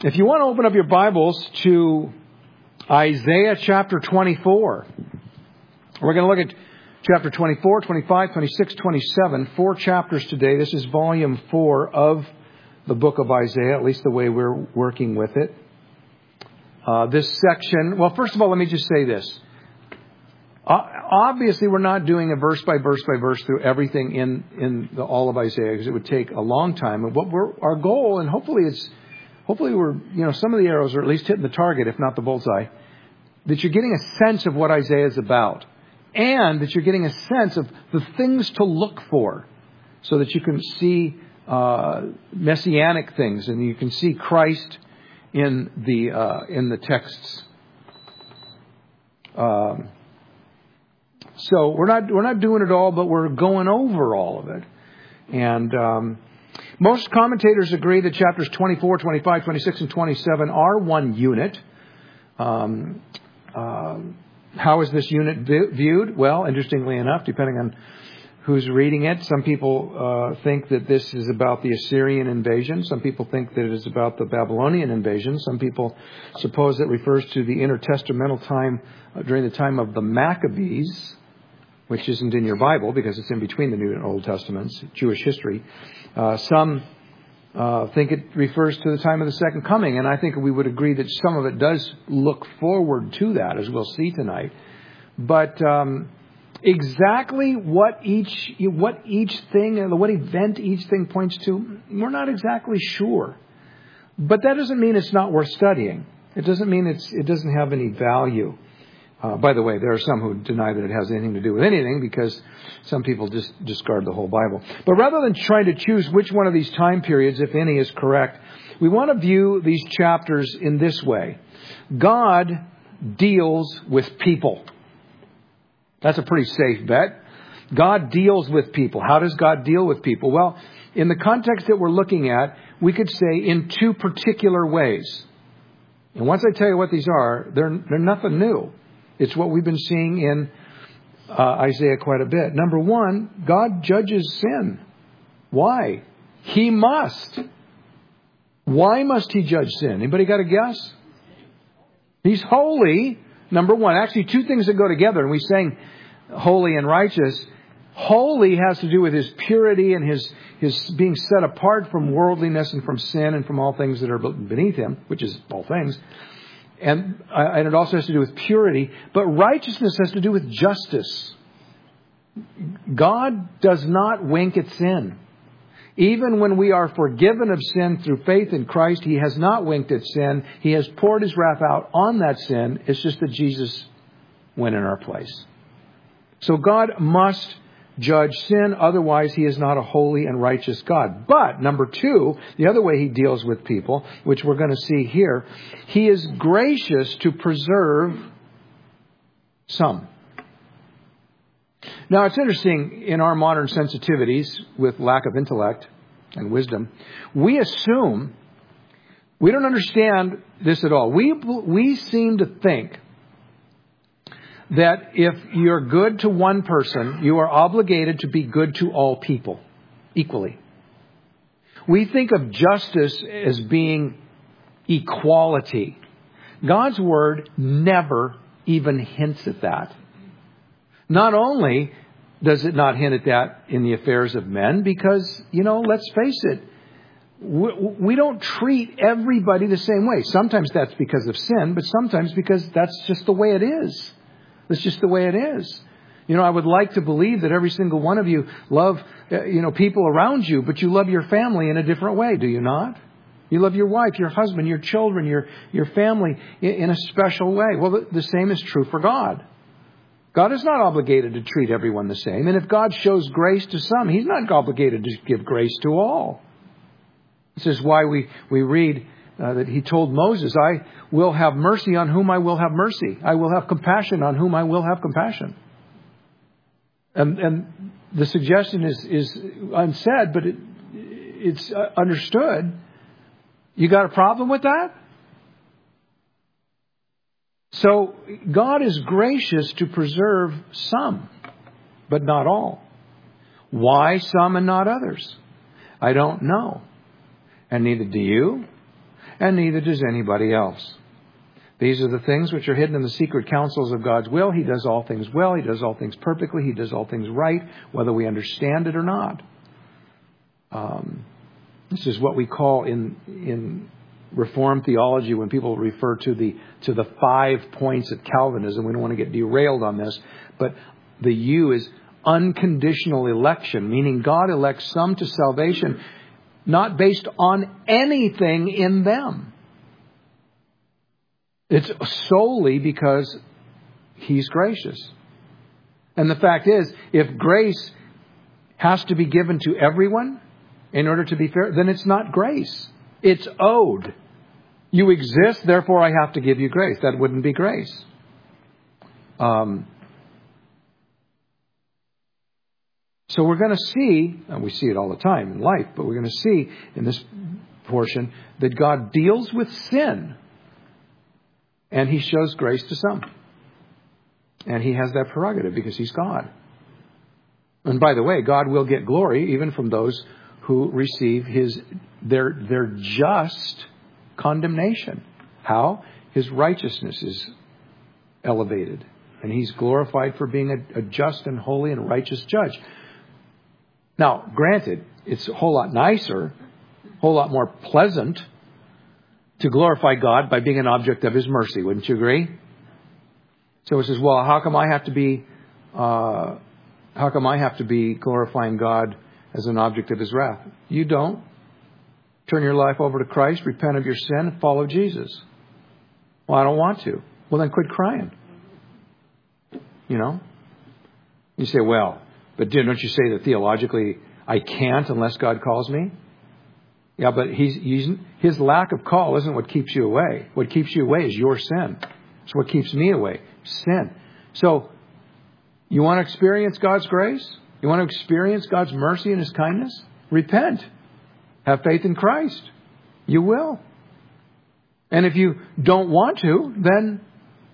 If you want to open up your Bibles to Isaiah chapter 24, we're going to look at chapter 24, 25, 26, 27, 4 chapters today. This is volume 4 of the book of Isaiah, at least the way we're working with it. This section, well, first of all, let me just say this. Obviously, we're not doing a verse by verse by verse through everything in all of Isaiah, because it would take a long time. And our goal, and hopefully we're, some of the arrows are at least hitting the target, if not the bullseye, that you're getting a sense of what Isaiah is about, and that you're getting a sense of the things to look for, so that you can see messianic things, and you can see Christ in the texts. So we're not doing it all, but we're going over all of it. And most commentators agree that chapters 24, 25, 26, and 27 are one unit. How is this unit viewed? Well, interestingly enough, depending on who's reading it, some people think that this is about the Assyrian invasion. Some people think that it is about the Babylonian invasion. Some people suppose it refers to the intertestamental time during the time of the Maccabees, which isn't in your Bible because it's in between the New and Old Testaments, Jewish history. Some think it refers to the time of the Second Coming, and I think we would agree that some of it does look forward to that, as we'll see tonight. But exactly what each thing, what event each thing points to, we're not exactly sure. But that doesn't mean it's not worth studying. It doesn't mean it doesn't have any value. By the way, there are some who deny that it has anything to do with anything, because some people just discard the whole Bible. But rather than trying to choose which one of these time periods, if any, is correct, we want to view these chapters in this way. God deals with people. That's a pretty safe bet. God deals with people. How does God deal with people? Well, in the context that we're looking at, we could say in two particular ways. And once I tell you what these are, they're nothing new. It's what we've been seeing in Isaiah quite a bit. Number one, God judges sin. Why? He must. Why must He judge sin? Anybody got a guess? He's holy. Number one. Actually, two things that go together. And we sang holy and righteous. Holy has to do with His purity and His being set apart from worldliness and from sin and from all things that are beneath Him, which is all things. And it also has to do with purity. But righteousness has to do with justice. God does not wink at sin. Even when we are forgiven of sin through faith in Christ, He has not winked at sin. He has poured His wrath out on that sin. It's just that Jesus went in our place. So God must judge sin. Otherwise, He is not a holy and righteous God. But, number two, the other way He deals with people, which we're going to see here, He is gracious to preserve some. Now, it's interesting, in our modern sensitivities with lack of intellect and wisdom, we assume, we don't understand this at all. We seem to think that if you're good to one person, you are obligated to be good to all people equally. We think of justice as being equality. God's Word never even hints at that. Not only does it not hint at that in the affairs of men, because, let's face it, we don't treat everybody the same way. Sometimes that's because of sin, but sometimes because that's just the way it is. That's just the way it is. I would like to believe that every single one of you love, people around you, but you love your family in a different way, do you not? You love your wife, your husband, your children, your family in a special way. Well, the same is true for God. God is not obligated to treat everyone the same. And if God shows grace to some, He's not obligated to give grace to all. This is why we read that He told Moses, I will have mercy on whom I will have mercy. I will have compassion on whom I will have compassion. And the suggestion is unsaid, but it's understood. You got a problem with that? So God is gracious to preserve some, but not all. Why some and not others? I don't know. And neither do you. and neither does anybody else. These are the things which are hidden in the secret counsels of God's will. He does all things well. He does all things perfectly. He does all things right, whether we understand it or not. This is what we call in Reformed theology, when people refer to the 5 points of Calvinism. We don't want to get derailed on this, but the U is unconditional election, meaning God elects some to salvation not based on anything in them. It's solely because He's gracious. And the fact is, if grace has to be given to everyone in order to be fair, then it's not grace. It's owed. You exist, therefore I have to give you grace. That wouldn't be grace. So we're going to see, and we see it all the time in life, but we're going to see in this portion that God deals with sin. And He shows grace to some. And He has that prerogative because He's God. And by the way, God will get glory even from those who receive their just condemnation. How? His righteousness is elevated. And He's glorified for being a just and holy and righteous judge. Now, granted, it's a whole lot nicer, a whole lot more pleasant to glorify God by being an object of His mercy. Wouldn't you agree? So it says, well, how come I have to be glorifying God as an object of His wrath? You don't. Turn your life over to Christ, repent of your sin, and follow Jesus. Well, I don't want to. Well, then quit crying. You know? You say, well, but don't you say that theologically I can't unless God calls me? Yeah, but His lack of call isn't what keeps you away. What keeps you away is your sin. It's what keeps me away. Sin. So, you want to experience God's grace? You want to experience God's mercy and His kindness? Repent. Have faith in Christ. You will. And if you don't want to, then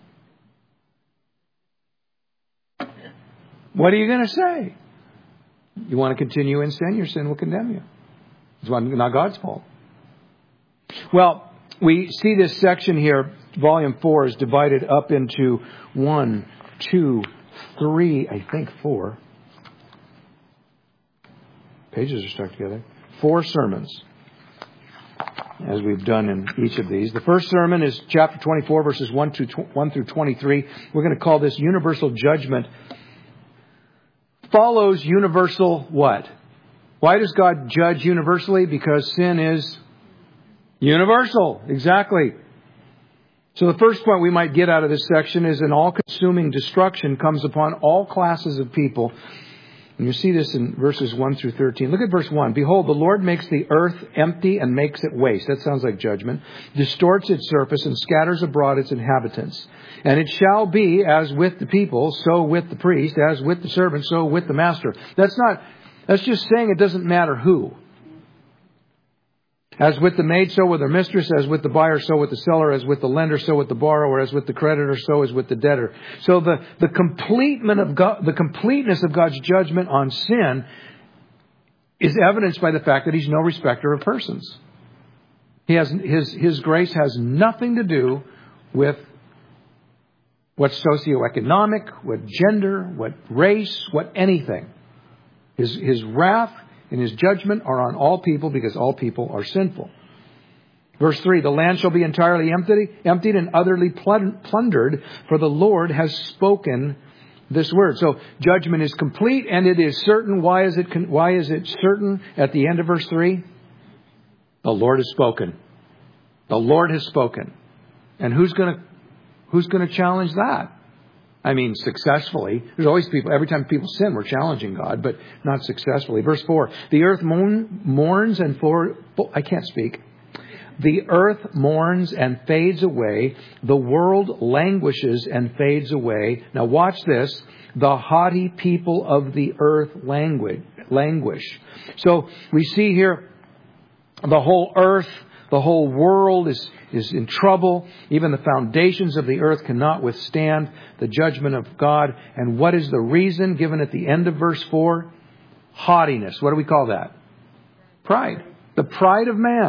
what are you going to say? You want to continue in sin? Your sin will condemn you. It's not God's fault. Well, we see this section here, volume 4, is divided up into 1, 2, 3, I think 4. Pages are stuck together. 4 sermons, as we've done in each of these. The first sermon is chapter 24, verses 1 through 23. We're going to call this Universal Judgment. Follows universal what? Why does God judge universally? Because sin is universal. Exactly. So the first point we might get out of this section is an all-consuming destruction comes upon all classes of people. And you see this in verses 1 through 13. Look at verse 1. Behold, the Lord makes the earth empty and makes it waste. That sounds like judgment. Distorts its surface and scatters abroad its inhabitants. And it shall be as with the people, so with the priest, as with the servant, so with the master. That's just saying it doesn't matter who. As with the maid, so with her mistress. As with the buyer, so with the seller. As with the lender, so with the borrower. As with the creditor, so as with the debtor. So the completeness of God's judgment on sin is evidenced by the fact that He's no respecter of persons. His grace has nothing to do with what's socioeconomic, what gender, what race, what anything. His wrath and His judgment are on all people because all people are sinful. Verse 3, the land shall be entirely emptied and utterly plundered, for the Lord has spoken this word. So judgment is complete and it is certain. Why is it certain at the end of verse 3? The Lord has spoken. The Lord has spoken. And who's going to challenge that? I mean, successfully. There's always people, every time people sin, we're challenging God, but not successfully. Verse 4, the earth mourns and I can't speak. The earth mourns and fades away. The world languishes and fades away. Now watch this. The haughty people of the earth languish. So we see here the whole earth, the whole world is in trouble. Even the foundations of the earth cannot withstand the judgment of God. And what is the reason given at the end of verse 4? Haughtiness. What do we call that? Pride. The pride of man.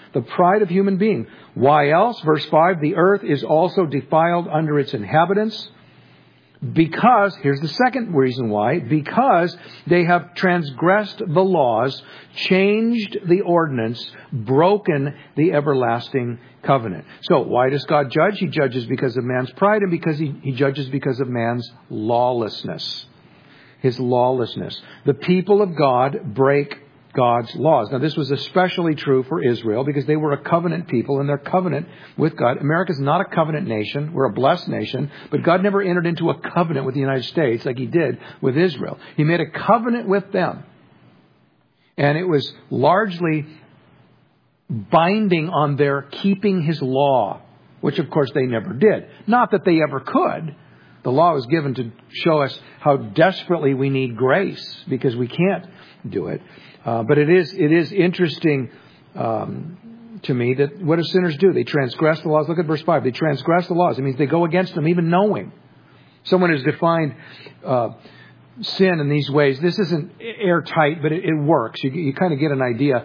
The pride of human being. Why else? Verse 5, the earth is also defiled under its inhabitants. Because, here's the second reason why, because they have transgressed the laws, changed the ordinance, broken the everlasting covenant. So, why does God judge? He judges because of man's pride, and because he judges because of man's lawlessness. His lawlessness. The people of God break God's laws. Now, this was especially true for Israel because they were a covenant people and their covenant with God. America's not a covenant nation. We're a blessed nation. But God never entered into a covenant with the United States like He did with Israel. He made a covenant with them. And it was largely binding on their keeping His law, which of course they never did. Not that they ever could. The law was given to show us how desperately we need grace because we can't do it. But it is interesting to me that what do sinners do? They transgress the laws. Look at verse 5. They transgress the laws. It means they go against them even knowing. Someone has defined sin in these ways. This isn't airtight, but it works. You kind of get an idea.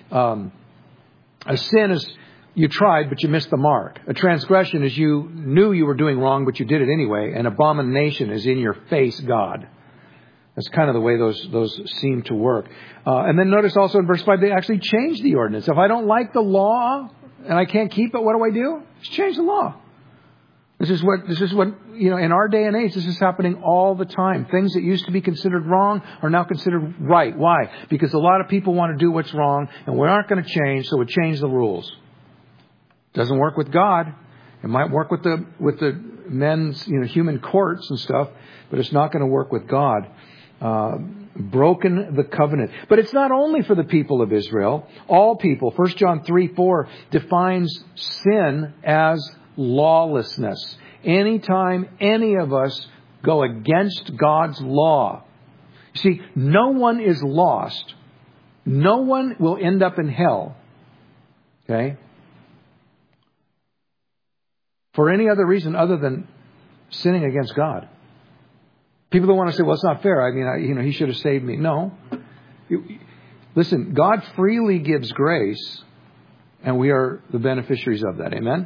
A sin is you tried, but you missed the mark. A transgression is you knew you were doing wrong, but you did it anyway. An abomination is in your face, God. That's kind of the way those seem to work. And then notice also in verse 5, they actually change the ordinance. If I don't like the law and I can't keep it, what do I do? Just change the law. This is what, in our day and age, this is happening all the time. Things that used to be considered wrong are now considered right. Why? Because a lot of people want to do what's wrong and we aren't going to change, so we change the rules. Doesn't work with God. It might work with the men's, human courts and stuff, but it's not going to work with God. Broken the covenant. But it's not only for the people of Israel. All people. 1 John 3:4 defines sin as lawlessness. Anytime any of us go against God's law. You see, no one is lost. No one will end up in hell. Okay? For any other reason other than sinning against God. People don't want to say, well, it's not fair. I mean, He should have saved me. No. Listen, God freely gives grace, and we are the beneficiaries of that. Amen?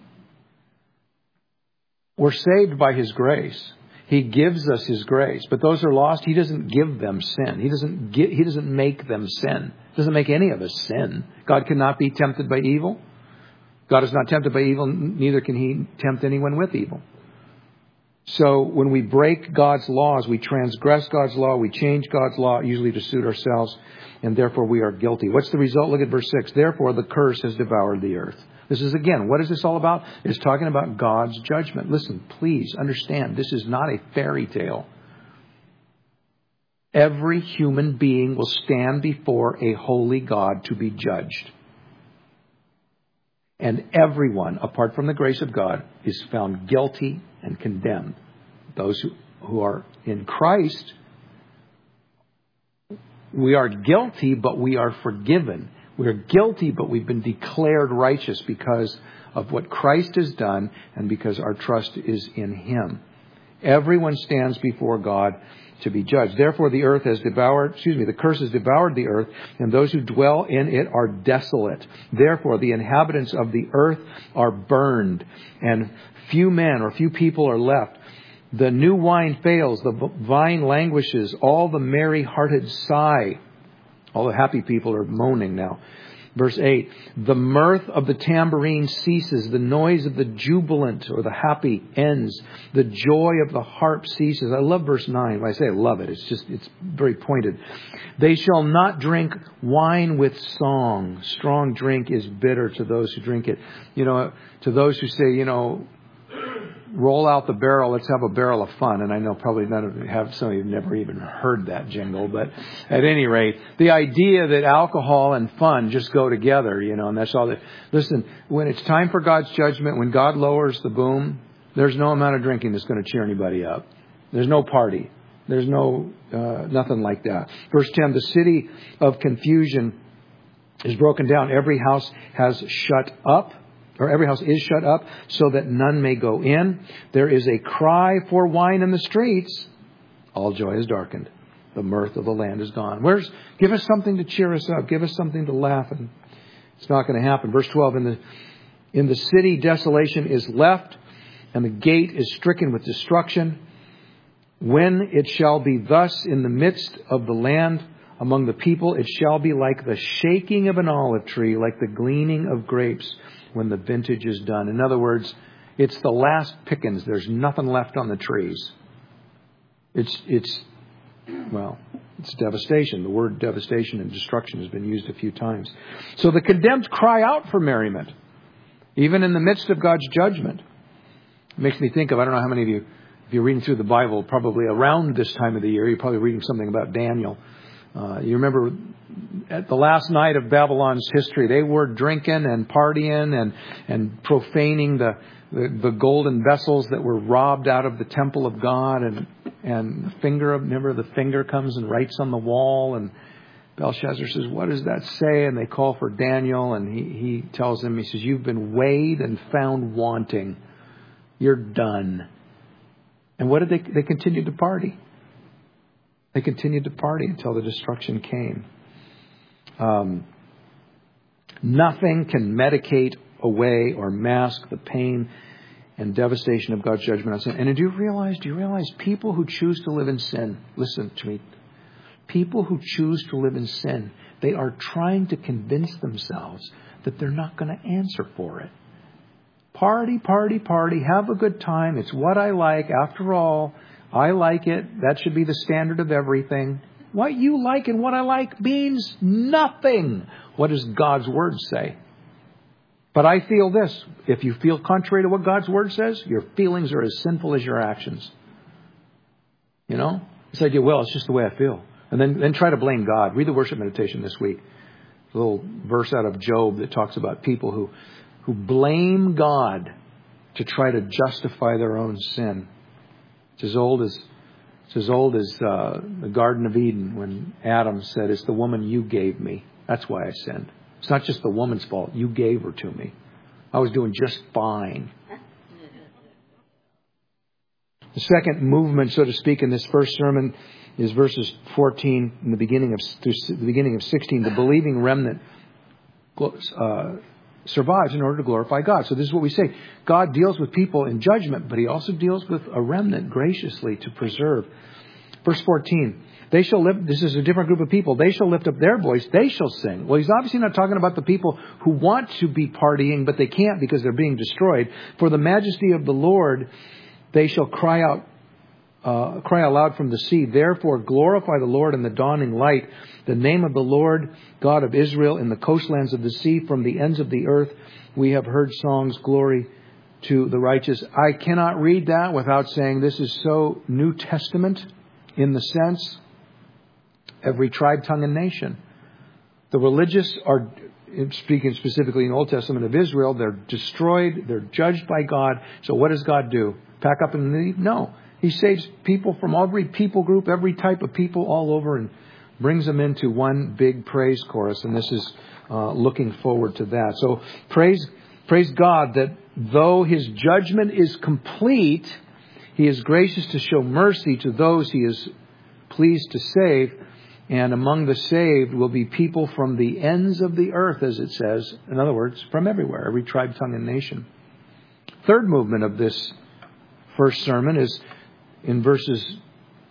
We're saved by His grace. He gives us His grace. But those who are lost, He doesn't give them sin. He doesn't make them sin. He doesn't make any of us sin. God cannot be tempted by evil. God is not tempted by evil, neither can He tempt anyone with evil. So when we break God's laws, we transgress God's law, we change God's law, usually to suit ourselves, and therefore we are guilty. What's the result? Look at verse 6. Therefore the curse has devoured the earth. This is, again, what is this all about? It's talking about God's judgment. Listen, please understand, this is not a fairy tale. Every human being will stand before a holy God to be judged. And everyone, apart from the grace of God, is found guilty and condemned. Those who are in Christ, we are guilty, but we are forgiven. We are guilty, but we've been declared righteous because of what Christ has done and because our trust is in Him. Everyone stands before God to be judged. Therefore, the curse has devoured the earth, and those who dwell in it are desolate. Therefore, the inhabitants of the earth are burned, and few men or few people are left. The new wine fails, the vine languishes, all the merry-hearted sigh. All the happy people are moaning now. Verse 8, the mirth of the tambourine ceases. The noise of the jubilant or the happy ends. The joy of the harp ceases. I love verse 9. When I say I love it, it's very pointed. They shall not drink wine with song. Strong drink is bitter to those who drink it. To those who say, roll out the barrel, let's have a barrel of fun. And I know probably some of you have never even heard that jingle, but at any rate, the idea that alcohol and fun just go together, and that's all that. Listen, when it's time for God's judgment, when God lowers the boom, there's no amount of drinking that's going to cheer anybody up. There's no party. There's nothing like that. Verse 10, the city of confusion is broken down. Every house has shut up. Or every house is shut up so that none may go in. There is a cry for wine in the streets. All joy is darkened. The mirth of the land is gone. Give us something to cheer us up. Give us something to laugh It's not going to happen. Verse 12, in the city desolation is left, and the gate is stricken with destruction. When it shall be thus in the midst of the land among the people, it shall be like the shaking of an olive tree, like the gleaning of grapes when the vintage is done. In other words, it's the last pickings. There's nothing left on the trees. It's devastation. The word devastation and destruction has been used a few times. So the condemned cry out for merriment, even in the midst of God's judgment. It makes me think of, I don't know how many of you, if you're reading through the Bible, probably around this time of the year, you're probably reading something about Daniel. You remember at the last night of Babylon's history, they were drinking and partying and profaning the golden vessels that were robbed out of the temple of God, and the finger comes and writes on the wall, and Belshazzar says, "What does that say?" And they call for Daniel, and he tells them, he says, "You've been weighed and found wanting. You're done." And what did they continued to party. They continued to party until the destruction came. Nothing can medicate away or mask the pain and devastation of God's judgment on sin. And do you realize people who choose to live in sin, listen to me, people who choose to live in sin, they are trying to convince themselves that they're not going to answer for it. Party, party, party, have a good time. It's what I like. After all, I like it. That should be the standard of everything. What you like and what I like means nothing. What does God's Word say? But I feel this. If you feel contrary to what God's Word says, your feelings are as sinful as your actions. You know? This idea, well, it's just the way I feel. And then try to blame God. Read the worship meditation this week. A little verse out of Job that talks about people who blame God to try to justify their own sin. It's as old as the Garden of Eden when Adam said, "It's the woman you gave me. That's why I sinned. It's not just the woman's fault. You gave her to me. I was doing just fine." The second movement, so to speak, in this first sermon is verses 14 and the beginning of 16. The believing remnant survives in order to glorify God. So this is what we say. God deals with people in judgment, but He also deals with a remnant graciously to preserve. Verse 14. They shall lift, this is a different group of people. They shall lift up their voice. They shall sing. Well, he's obviously not talking about the people who want to be partying, but they can't because they're being destroyed. For the majesty of the Lord, they shall cry aloud from the sea. Therefore, glorify the Lord in the dawning light. The name of the Lord, God of Israel, in the coastlands of the sea, from the ends of the earth, we have heard songs, glory to the righteous. I cannot read that without saying this is so New Testament in the sense, every tribe, tongue, and nation. The religious are, speaking specifically in the Old Testament of Israel, they're destroyed, they're judged by God. So what does God do? Pack up and leave? No. He saves people from every people group, every type of people all over, and brings them into one big praise chorus. And this is looking forward to that. So praise God that though His judgment is complete, He is gracious to show mercy to those He is pleased to save. And among the saved will be people from the ends of the earth, as it says. In other words, from everywhere, every tribe, tongue, and nation. Third movement of this first sermon is in verses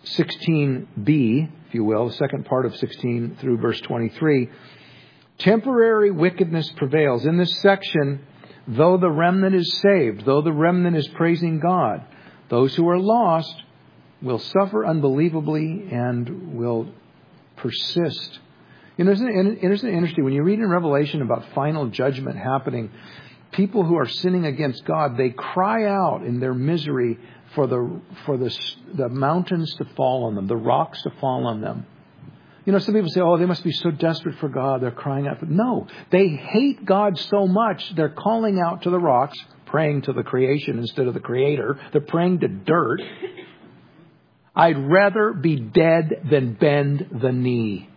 16b, if you will, the second part of 16 through verse 23. Temporary wickedness prevails. In this section, though the remnant is saved, though the remnant is praising God, those who are lost will suffer unbelievably and will persist. You know, isn't it interesting? When you read in Revelation about final judgment happening, people who are sinning against God, they cry out in their misery for the mountains to fall on them, the rocks to fall on them. You know, some people say, oh, they must be so desperate for God, they're crying out. But no, they hate God so much, they're calling out to the rocks, praying to the creation instead of the Creator. They're praying to dirt. I'd rather be dead than bend the knee.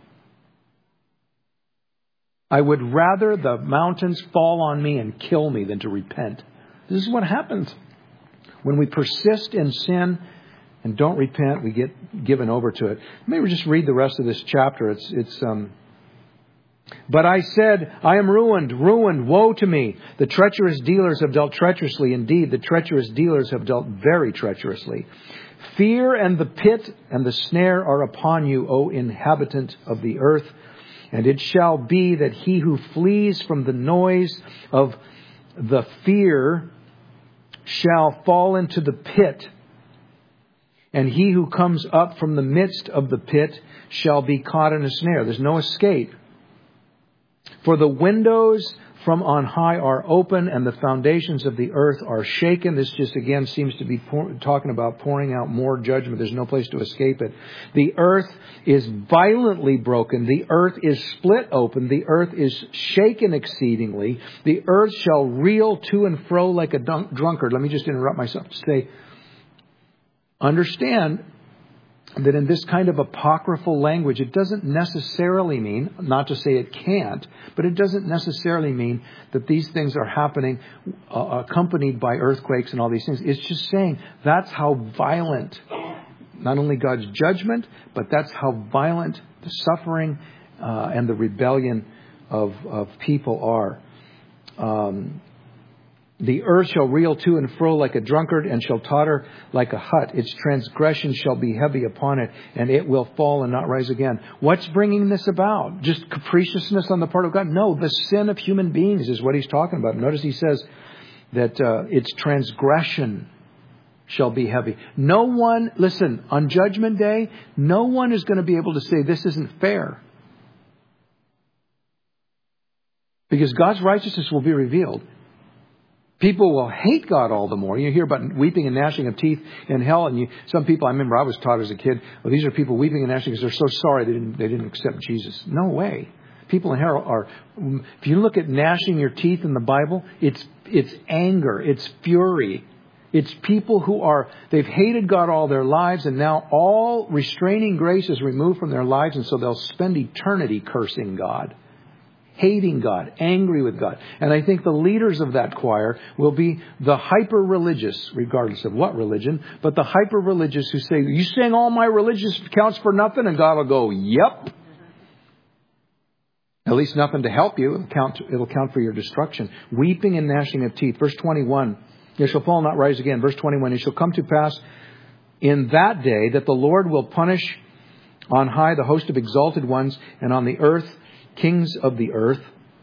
I would rather the mountains fall on me and kill me than to repent. This is what happens. When we persist in sin and don't repent, we get given over to it. Maybe just read the rest of this chapter. It's But I said, I am ruined, ruined, woe to me. The treacherous dealers have dealt treacherously. Indeed, the treacherous dealers have dealt very treacherously. Fear and the pit and the snare are upon you, O inhabitant of the earth. And it shall be that he who flees from the noise of the fear shall fall into the pit. And he who comes up from the midst of the pit shall be caught in a snare. There's no escape. For the windows from on high are open and the foundations of the earth are shaken. This just again seems to be talking about pouring out more judgment. There's no place to escape it. The earth is violently broken. The earth is split open. The earth is shaken exceedingly. The earth shall reel to and fro like a drunkard. Let me just interrupt myself to say, understand that in this kind of apocryphal language, it doesn't necessarily mean, not to say it can't, but it doesn't necessarily mean that these things are happening accompanied by earthquakes and all these things. It's just saying that's how violent, not only God's judgment, but that's how violent the suffering and the rebellion of people are. The earth shall reel to and fro like a drunkard and shall totter like a hut. Its transgression shall be heavy upon it, and it will fall and not rise again. What's bringing this about? Just capriciousness on the part of God? No, the sin of human beings is what he's talking about. Notice he says that its transgression shall be heavy. No one, listen, on Judgment Day, no one is going to be able to say this isn't fair. Because God's righteousness will be revealed. People will hate God all the more. You hear about weeping and gnashing of teeth in hell, and some people, I remember I was taught as a kid, well, these are people weeping and gnashing because they're so sorry they didn't accept Jesus. No way. People in hell are, if you look at gnashing your teeth in the Bible, it's anger, it's fury. It's people who they've hated God all their lives, and now all restraining grace is removed from their lives, and so they'll spend eternity cursing God. Hating God, angry with God. And I think the leaders of that choir will be the hyper-religious, regardless of what religion, but the hyper-religious who say, you saying all my religious counts for nothing? And God will go, yep. At least nothing to help you. It'll count for your destruction. Weeping and gnashing of teeth. Verse 21, it shall fall and not rise again. Verse 21, it shall come to pass in that day that the Lord will punish on high the host of exalted ones, and on the earth kings of the earth.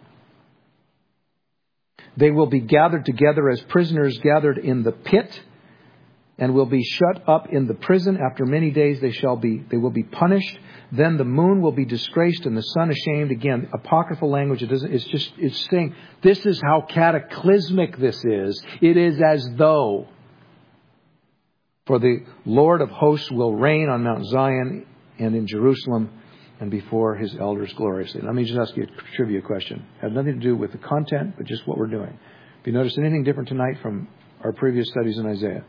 They will be gathered together as prisoners gathered in the pit, and will be shut up in the prison. After many days they will be punished. Then the moon will be disgraced and the sun ashamed. Again, apocryphal language. It's saying this is how cataclysmic this is. It is as though, for the Lord of hosts will reign on Mount Zion and in Jerusalem, and before his elders gloriously. Let me just ask you a trivia question. It had nothing to do with the content, but just what we're doing. Have you noticed anything different tonight from our previous studies in Isaiah?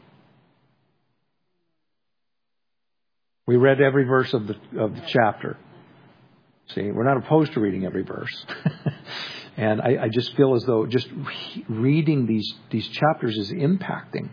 We read every verse of the chapter. See, we're not opposed to reading every verse. And I just feel as though just reading these chapters is impacting.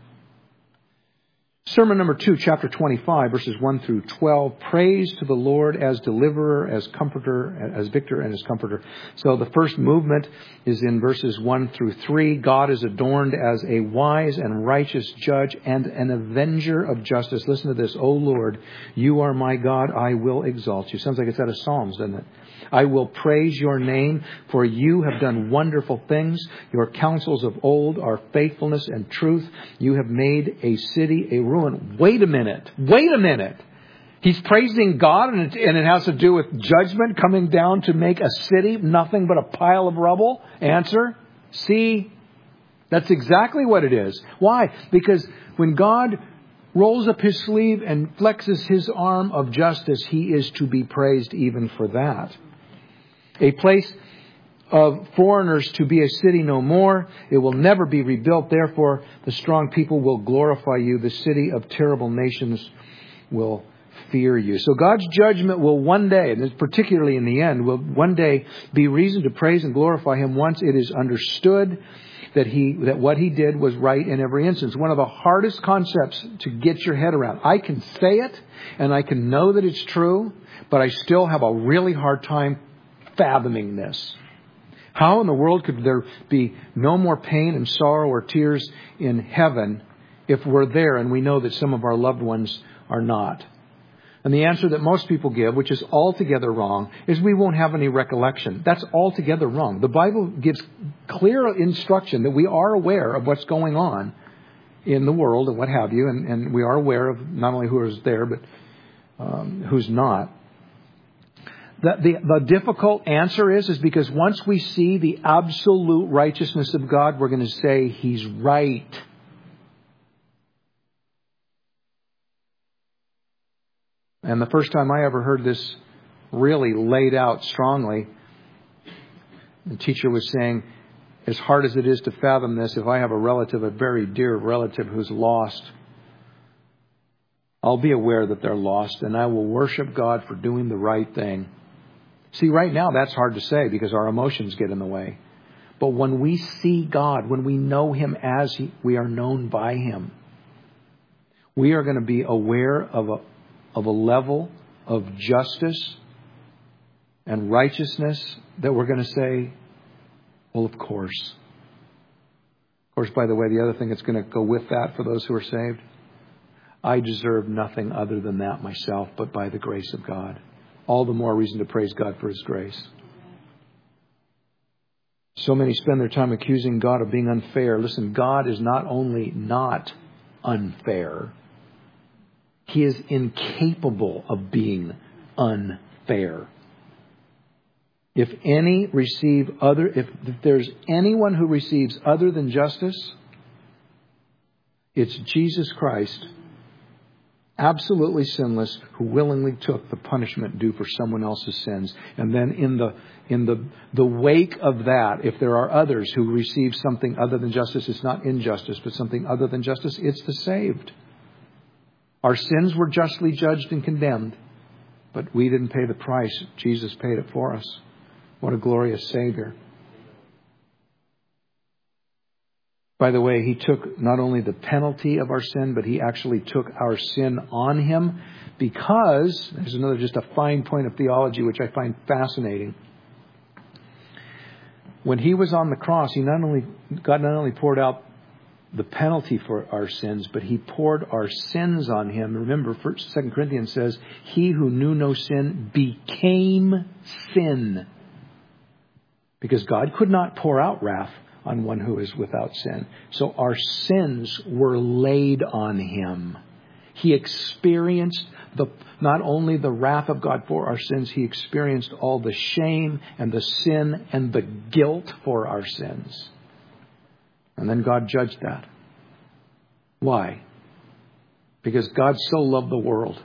Sermon number 2, chapter 25, verses 1 through 12. Praise to the Lord as deliverer, as comforter, as victor, and as comforter. So the first movement is in verses 1 through 3. God is adorned as a wise and righteous judge and an avenger of justice. Listen to this. O Lord, you are my God. I will exalt you. Sounds like it's out of Psalms, doesn't it? I will praise your name, for you have done wonderful things. Your counsels of old are faithfulness and truth. You have made a city a ruin. Wait a minute. He's praising God, and it has to do with judgment coming down to make a city nothing but a pile of rubble. Answer, see, that's exactly what it is. Why? Because when God rolls up his sleeve and flexes his arm of justice, he is to be praised even for that. A place of foreigners to be a city no more. It will never be rebuilt. Therefore, the strong people will glorify you. The city of terrible nations will fear you. So God's judgment will one day, and particularly in the end, will one day be reason to praise and glorify him once it is understood that what he did was right in every instance. One of the hardest concepts to get your head around. I can say it and I can know that it's true, but I still have a really hard time fathoming this. How in the world could there be no more pain and sorrow or tears in heaven if we're there and we know that some of our loved ones are not? And the answer that most people give, which is altogether wrong, is we won't have any recollection. That's altogether wrong. The Bible gives clear instruction that we are aware of what's going on in the world and what have you, and we are aware of not only who is there, but who's not. The difficult answer is because once we see the absolute righteousness of God, we're going to say He's right. And the first time I ever heard this really laid out strongly, the teacher was saying, as hard as it is to fathom this, if I have a relative, a very dear relative who's lost, I'll be aware that they're lost and I will worship God for doing the right thing. See, right now that's hard to say because our emotions get in the way. But when we see God, when we know Him as we are known by Him, we are going to be aware of a level of justice and righteousness that we're going to say, well, of course. Of course, by the way, the other thing that's going to go with that for those who are saved, I deserve nothing other than that myself, but by the grace of God. All the more reason to praise God for His grace. So many spend their time accusing God of being unfair. Listen, God is not only not unfair, He is incapable of being unfair. If there's anyone who receives other than justice, it's Jesus Christ, absolutely sinless, who willingly took the punishment due for someone else's sins. And then in the wake of that, if there are others who receive something other than justice, it's not injustice, but something other than justice, it's the saved. Our sins were justly judged and condemned, but we didn't pay the price. Jesus paid it for us. What a glorious Savior. By the way, He took not only the penalty of our sin, but He actually took our sin on Him because, there's another just a fine point of theology which I find fascinating. When He was on the cross, God not only poured out the penalty for our sins, but He poured our sins on Him. Remember, 2 Corinthians says, He who knew no sin became sin. Because God could not pour out wrath on one who is without sin. So our sins were laid on Him. He experienced not only the wrath of God for our sins, He experienced all the shame and the sin and the guilt for our sins. And then God judged that. Why? Because God so loved the world.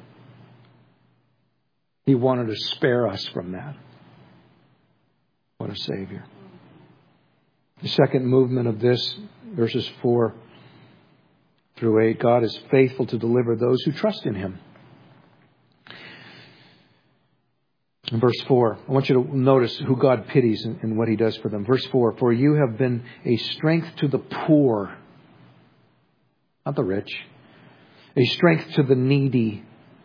He wanted to spare us from that. What a Savior. The second movement of this, verses 4 through 8, God is faithful to deliver those who trust in Him. In verse 4, I want you to notice who God pities and what He does for them. Verse 4, for you have been a strength to the poor, not the rich, a strength to the needy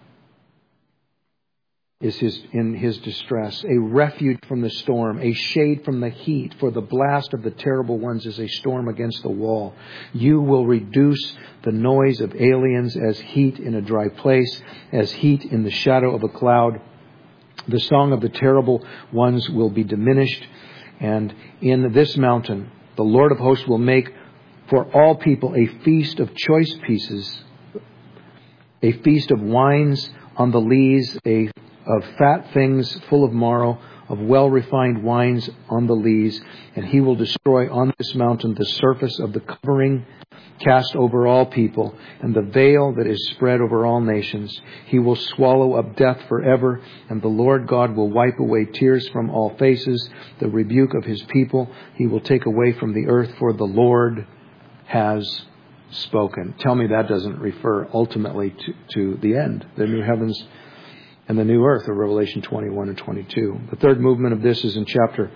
is in his distress, a refuge from the storm, a shade from the heat, for the blast of the terrible ones is a storm against the wall. You will reduce the noise of aliens as heat in a dry place, as heat in the shadow of a cloud. The song of the terrible ones will be diminished, and in this mountain the Lord of hosts will make for all people a feast of choice pieces, a feast of wines on the lees, of fat things full of marrow, of well-refined wines on the lees. And He will destroy on this mountain the surface of the covering cast over all people, and the veil that is spread over all nations. He will swallow up death forever, and the Lord God will wipe away tears from all faces, the rebuke of His people He will take away from the earth, for the Lord has spoken. Tell me that doesn't refer ultimately to the end, the new heavens and the new earth of Revelation 21 and 22. The third movement of this is in chapter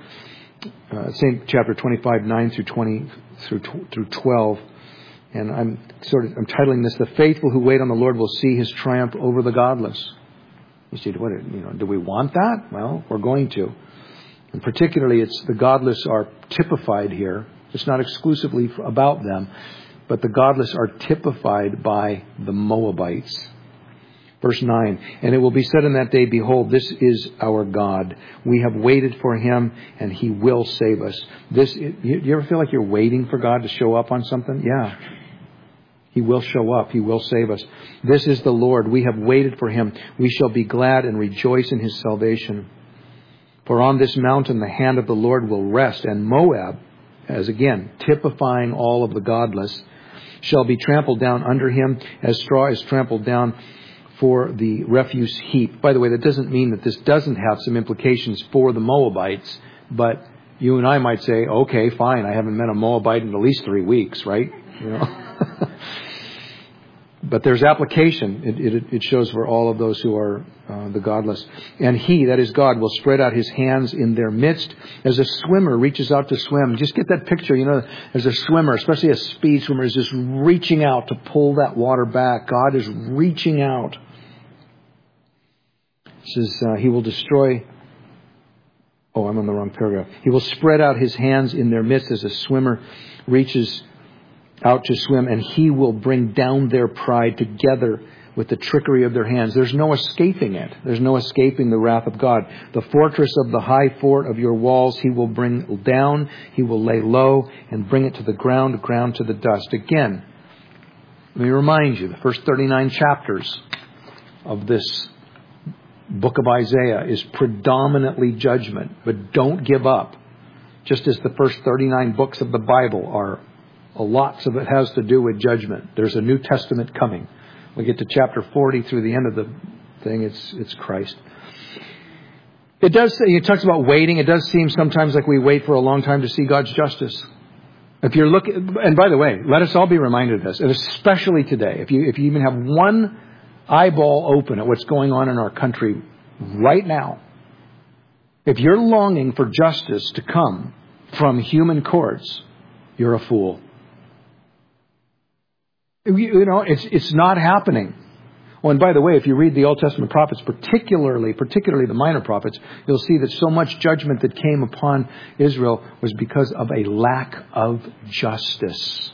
25, 9 through 20 through 12. And I'm titling this, "The faithful who wait on the Lord will see His triumph over the godless." You see, do we want that? Well, we're going to. And particularly, it's the godless are typified here. It's not exclusively about them, but the godless are typified by the Moabites. Verse 9, and it will be said in that day, behold, this is our God. We have waited for him, and he will save us. You ever feel like you're waiting for God to show up on something? Yeah. He will show up. He will save us. This is the Lord. We have waited for him. We shall be glad and rejoice in his salvation. For on this mountain the hand of the Lord will rest, and Moab, as again, typifying all of the godless, shall be trampled down under him as straw is trampled down for the refuse heap. By the way, that doesn't mean that this doesn't have some implications for the Moabites, but you and I might say, okay, fine, I haven't met a Moabite in at least 3 weeks, right? You know. But there's application. It shows for all of those who are the godless. And he, that is God, will spread out his hands in their midst as a swimmer reaches out to swim. Just get that picture, as a swimmer, especially a speed swimmer, is just reaching out to pull that water back. God is reaching out. It says he will destroy... Oh, I'm on the wrong paragraph. He will spread out his hands in their midst as a swimmer reaches out to swim, and he will bring down their pride together with the trickery of their hands. There's no escaping it. There's no escaping the wrath of God. The fortress of the high fort of your walls he will bring down. He will lay low and bring it to the ground to the dust. Again, let me remind you, the first 39 chapters of this book of Isaiah is predominantly judgment. But don't give up. Just as the first 39 books of the Bible are, lots of it has to do with judgment. There's a New Testament coming. We get to chapter 40 through the end of the thing. It's Christ. It does say, it talks about waiting. It does seem sometimes like we wait for a long time to see God's justice. If you're looking, and by the way, let us all be reminded of this, and especially today. If you even have one eyeball open at what's going on in our country right now, if you're longing for justice to come from human courts, you're a fool. It's not happening. Oh, and by the way, if you read the Old Testament prophets, particularly the minor prophets, you'll see that so much judgment that came upon Israel was because of a lack of justice.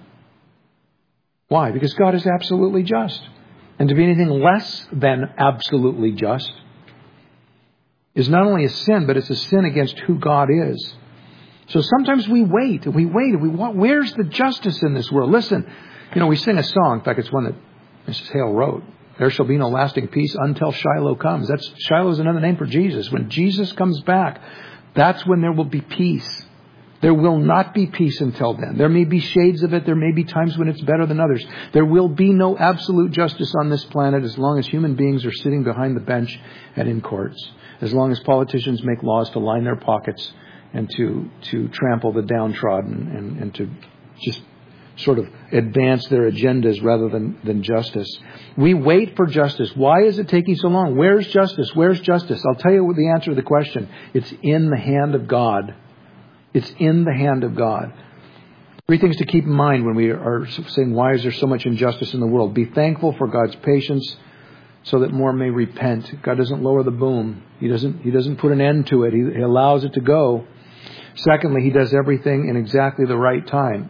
Why? Because God is absolutely just. And to be anything less than absolutely just is not only a sin, but it's a sin against who God is. So sometimes we wait, and we want, where's the justice in this world? Listen, we sing a song. In fact, it's one that Mrs. Hale wrote. There shall be no lasting peace until Shiloh comes. Shiloh's another name for Jesus. When Jesus comes back, that's when there will be peace. There will not be peace until then. There may be shades of it. There may be times when it's better than others. There will be no absolute justice on this planet as long as human beings are sitting behind the bench and in courts. As long as politicians make laws to line their pockets and to trample the downtrodden and to just sort of advance their agendas rather than justice. We wait for justice. Why is it taking so long? Where's justice? Where's justice? I'll tell you the answer to the question. It's in the hand of God. It's in the hand of God. 3 things to keep in mind when we are saying, why is there so much injustice in the world? Be thankful for God's patience so that more may repent. God doesn't lower the boom. He doesn't put an end to it. He allows it to go. Secondly, he does everything in exactly the right time.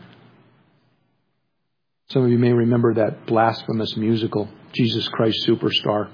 Some of you may remember that blasphemous musical, Jesus Christ Superstar.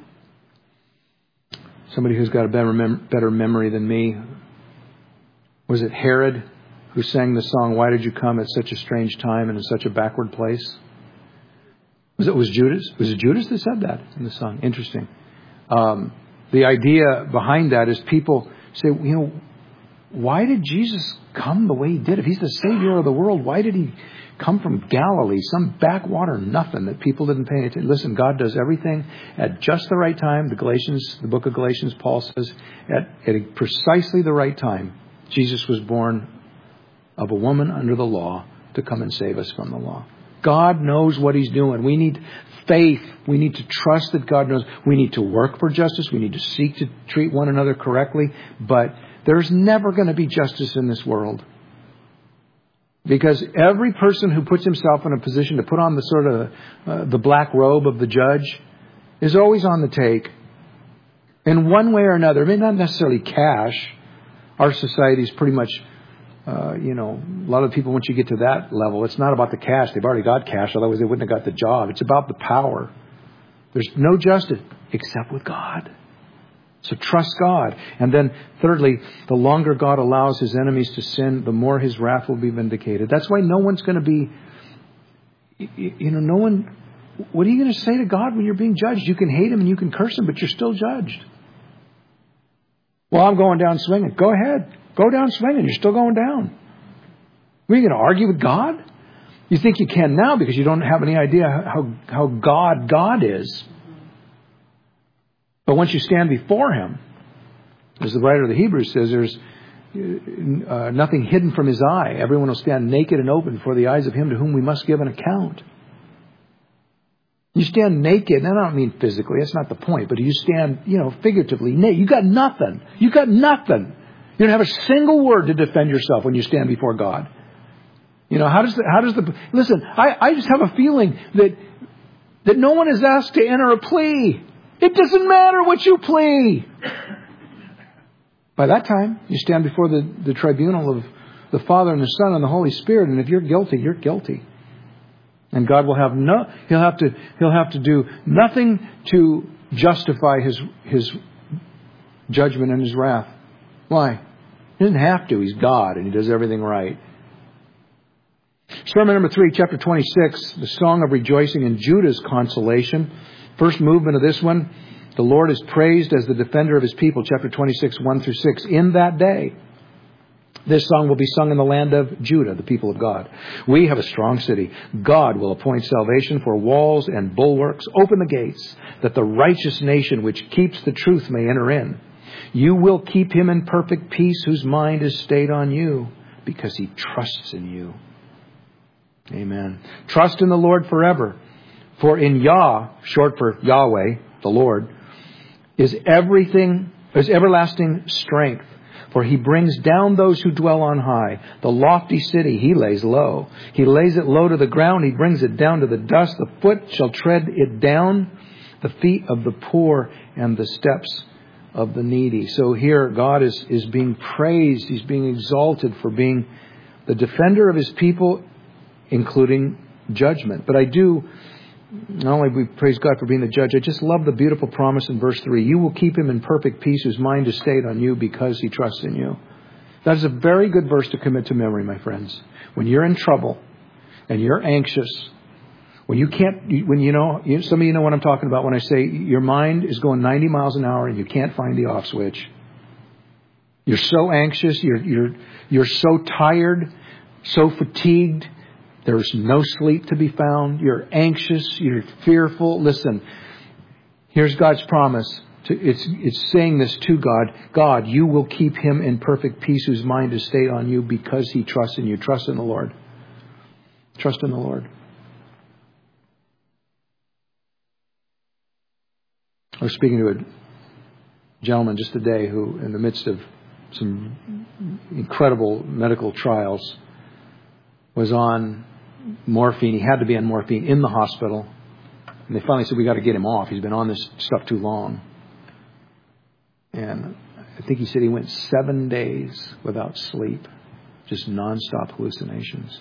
Somebody who's got a better memory than me. Was it Herod who sang the song, "Why did you come at such a strange time and in such a backward place"? Was Judas? Was it Judas that said that in the song? Interesting. The idea behind that is people say, why did Jesus come the way he did? If he's the Savior of the world, why did he come from Galilee, some backwater nothing that people didn't pay attention? Listen, God does everything at just the right time. The book of Galatians, Paul says, at precisely the right time, Jesus was born of a woman under the law to come and save us from the law. God knows what he's doing. We need faith. We need to trust that God knows. We need to work for justice. We need to seek to treat one another correctly. But there's never going to be justice in this world. Because every person who puts himself in a position to put on the sort of the black robe of the judge is always on the take. In one way or another. I mean, not necessarily cash. Our society is pretty much, a lot of people, once you get to that level, it's not about the cash. They've already got cash, otherwise they wouldn't have got the job. It's about the power. There's no justice except with God. So trust God. And then thirdly, the longer God allows his enemies to sin, the more his wrath will be vindicated. That's why no one's going to be, what are you going to say to God when you're being judged? You can hate him and you can curse him, but you're still judged. Well, I'm going down swinging. Go ahead. Go down swinging. You're still going down. Are you going to argue with God? You think you can now because you don't have any idea how God is. But once you stand before him, as the writer of the Hebrews says, there's nothing hidden from his eye. Everyone will stand naked and open before the eyes of him to whom we must give an account. You stand naked, and I don't mean physically, that's not the point, but you stand, figuratively naked. You got nothing. You got nothing. You don't have a single word to defend yourself when you stand before God. Listen, I just have a feeling that no one is asked to enter a plea. It doesn't matter what you plea. By that time, you stand before the tribunal of the Father and the Son and the Holy Spirit, and if you're guilty, you're guilty. And God will have he'll have to do nothing to justify his judgment and his wrath. Why? He doesn't have to. He's God and he does everything right. Sermon number 3, chapter 26, the song of rejoicing in Judah's consolation. First movement of this one, the Lord is praised as the defender of his people, chapter 26, 1 through 6. In that day, this song will be sung in the land of Judah, the people of God. We have a strong city. God will appoint salvation for walls and bulwarks. Open the gates, that the righteous nation which keeps the truth may enter in. You will keep him in perfect peace whose mind is stayed on you, because he trusts in you. Amen. Trust in the Lord forever. For in Yah, short for Yahweh, the Lord, is everlasting strength. For he brings down those who dwell on high. The lofty city he lays low. He lays it low to the ground. He brings it down to the dust. The foot shall tread it down. The feet of the poor and the steps of the needy. So here God is being praised. He's being exalted for being the defender of his people, including judgment. But not only we praise God for being the judge, I just love the beautiful promise in verse 3. You will keep him in perfect peace whose mind is stayed on you because he trusts in you. That is a very good verse to commit to memory, my friends. When you're in trouble and you're anxious, some of you know what I'm talking about when I say your mind is going 90 miles an hour and you can't find the off switch. You're so anxious, you're so tired, so fatigued. There's no sleep to be found. You're anxious. You're fearful. Listen, here's God's promise. It's saying this to God. God, you will keep him in perfect peace whose mind is stayed on you because he trusts in you. Trust in the Lord. Trust in the Lord. I was speaking to a gentleman just today who, in the midst of some incredible medical trials, was on morphine. He had to be on morphine in the hospital. And they finally said, we got to get him off. He's been on this stuff too long. And I think he said he went 7 days without sleep. Just nonstop hallucinations.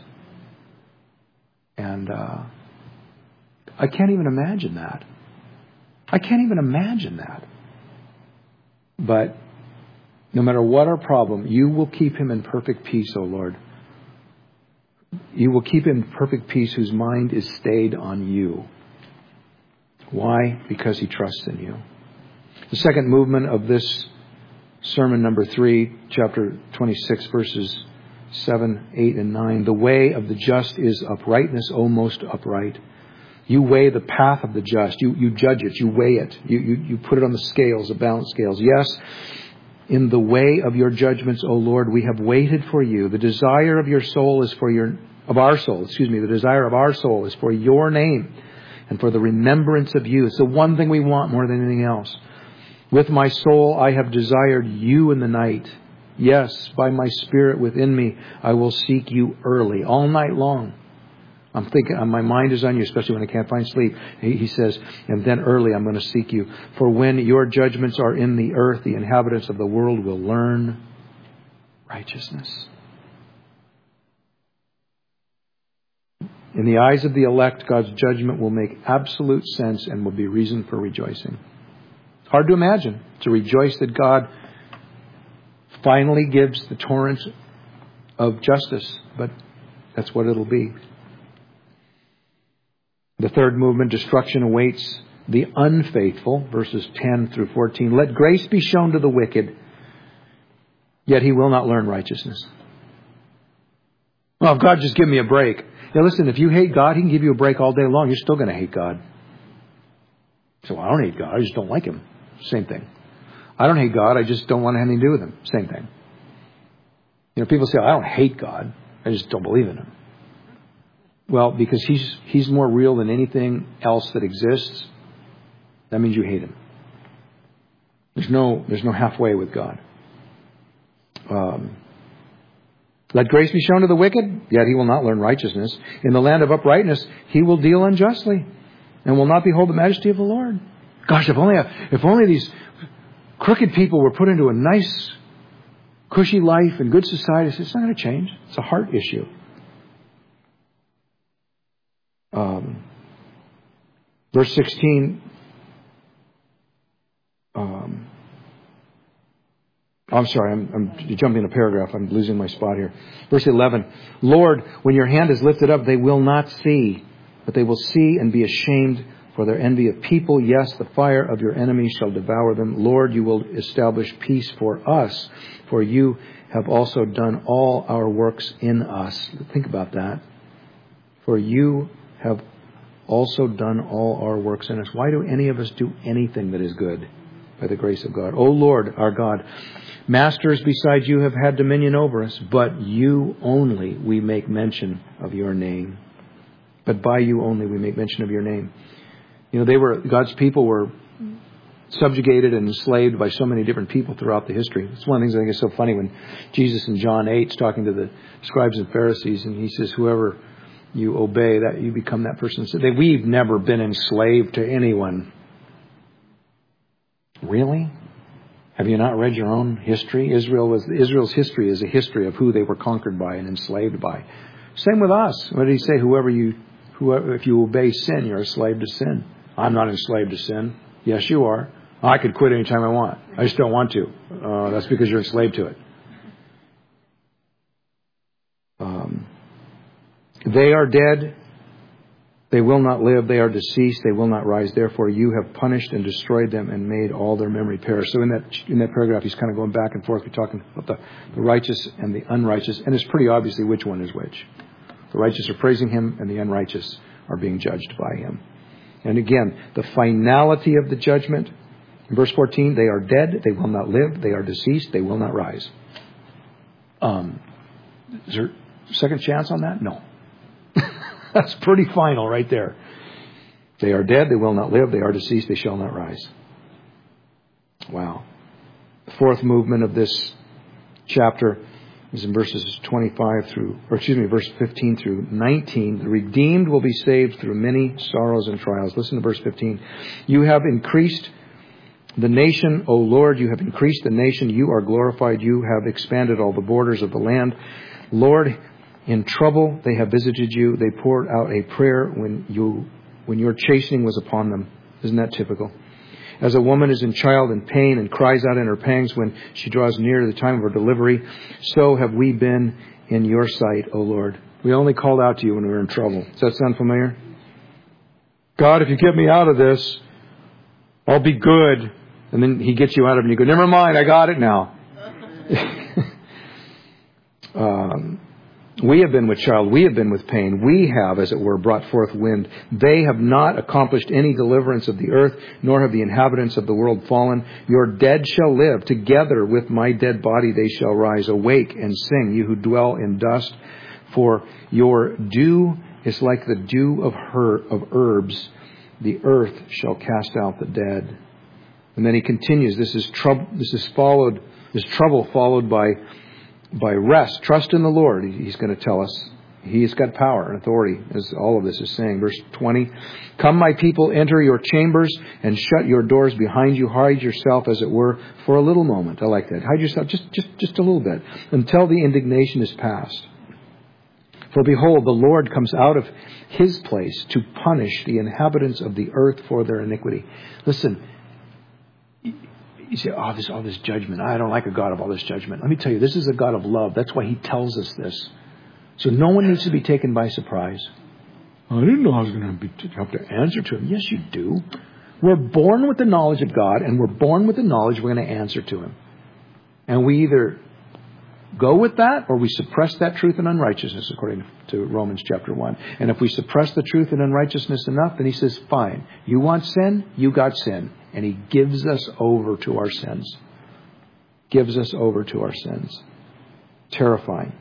And I can't even imagine that. I can't even imagine that. But no matter what our problem, you will keep him in perfect peace, O Lord. You will keep him in perfect peace whose mind is stayed on you. Why? Because he trusts in you. The second movement of this sermon number 3, chapter 26, verses 7, 8, and 9. The way of the just is uprightness, O most upright. You weigh the path of the just. You judge it. You weigh it. You put it on the scales, the balance scales. Yes, in the way of your judgments, O Lord, we have waited for you. The desire of your soul is the desire of our soul is for your name and for the remembrance of you. It's the one thing we want more than anything else. With my soul, I have desired you in the night. Yes, by my spirit within me, I will seek you early, all night long. I'm thinking, my mind is on you, especially when I can't find sleep. He says, and then early I'm going to seek you. For when your judgments are in the earth, the inhabitants of the world will learn righteousness. In the eyes of the elect, God's judgment will make absolute sense and will be reason for rejoicing. It's hard to imagine to rejoice that God finally gives the torrent of justice, but that's what it'll be. The third movement, destruction awaits the unfaithful, verses 10 through 14. Let grace be shown to the wicked, yet he will not learn righteousness. Well, if God just give me a break. Now listen, if you hate God, He can give you a break all day long. You're still going to hate God. So I don't hate God. I just don't like Him. Same thing. I don't hate God. I just don't want anything to do with Him. Same thing. You know, people say, I don't hate God. I just don't believe in Him. Well, because He's more real than anything else that exists, that means you hate Him. There's no halfway with God. Let grace be shown to the wicked, yet he will not learn righteousness. In the land of uprightness, he will deal unjustly and will not behold the majesty of the Lord. Gosh, if only these crooked people were put into a nice, cushy life and good society. It's not going to change. It's a heart issue. Verse 16. I'm sorry, I'm jumping a paragraph. I'm losing my spot here. Verse 11. Lord, when your hand is lifted up, they will not see, but they will see and be ashamed for their envy of people. Yes, the fire of your enemies shall devour them. Lord, you will establish peace for us, for you have also done all our works in us. Think about that. For you have also done all our works in us. Why do any of us do anything that is good? By the grace of God. O Lord, our God, masters beside you have had dominion over us, but you only we make mention of your name. But by you only we make mention of your name. You know, God's people were subjugated and enslaved by so many different people throughout the history. It's one of the things I think is so funny when Jesus in John 8 is talking to the scribes and Pharisees, and he says, whoever you obey, that you become that person. So we've never been enslaved to anyone. Really? Have you not read your own history? Israel's history is a history of who they were conquered by and enslaved by. Same with us. What did he say? If you obey sin, you're a slave to sin. I'm not enslaved to sin. Yes, you are. I could quit anytime I want. I just don't want to. That's because you're enslaved to it. They are dead. They will not live. They are deceased. They will not rise. Therefore, you have punished and destroyed them and made all their memory perish. So in that paragraph, he's kind of going back and forth. We're talking about the righteous and the unrighteous. And it's pretty obviously which one is which. The righteous are praising him and the unrighteous are being judged by him. And again, the finality of the judgment. In verse 14, they are dead. They will not live. They are deceased. They will not rise. Is there a second chance on that? No. That's pretty final right there. They are dead, they will not live. They are deceased, they shall not rise. Wow. The fourth movement of this chapter is in verse 15 through 19. The redeemed will be saved through many sorrows and trials. Listen to verse 15. You have increased the nation, O Lord, you have increased the nation. You are glorified. You have expanded all the borders of the land. Lord, in trouble, they have visited you. They poured out a prayer when your chastening was upon them. Isn't that typical? As a woman is in child and pain and cries out in her pangs when she draws near to the time of her delivery, so have we been in your sight, O Lord. We only called out to you when we were in trouble. Does that sound familiar? God, if you get me out of this, I'll be good. And then he gets you out of it and you go, never mind, I got it now. We have been with child. We have been with pain. We have, as it were, brought forth wind. They have not accomplished any deliverance of the earth, nor have the inhabitants of the world fallen. Your dead shall live. Together with my dead body they shall rise. Awake and sing, you who dwell in dust. For your dew is like the dew of herbs. The earth shall cast out the dead. And then he continues. This is trouble followed by rest. Trust in the Lord, he's going to tell us. He's got power and authority, as all of this is saying. Verse 20, come, my people, enter your chambers and shut your doors behind you. Hide yourself, as it were, for a little moment. I like that. Hide yourself just a little bit until the indignation is past. For behold, the Lord comes out of his place to punish the inhabitants of the earth for their iniquity. Listen, you say, all this judgment. I don't like a God of all this judgment. Let me tell you, this is a God of love. That's why he tells us this. So no one needs to be taken by surprise. I didn't know I was going to have to answer to him. Yes, you do. We're born with the knowledge of God, and we're born with the knowledge we're going to answer to him. And we either go with that, or we suppress that truth in unrighteousness, according to Romans chapter 1. And if we suppress the truth in unrighteousness enough, then he says, fine, you want sin? You got sin. And he gives us over to our sins. Gives us over to our sins. Terrifying.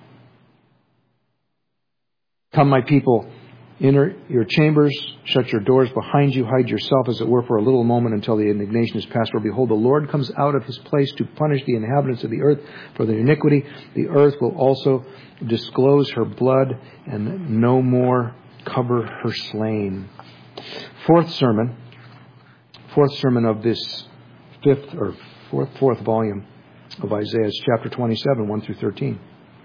Come, my people, enter your chambers, shut your doors behind you, hide yourself, as it were, for a little moment until the indignation is past. For behold, the Lord comes out of his place to punish the inhabitants of the earth for their iniquity. The earth will also disclose her blood and no more cover her slain. Fourth sermon of this fourth volume of Isaiah is chapter 27, 1 through 13.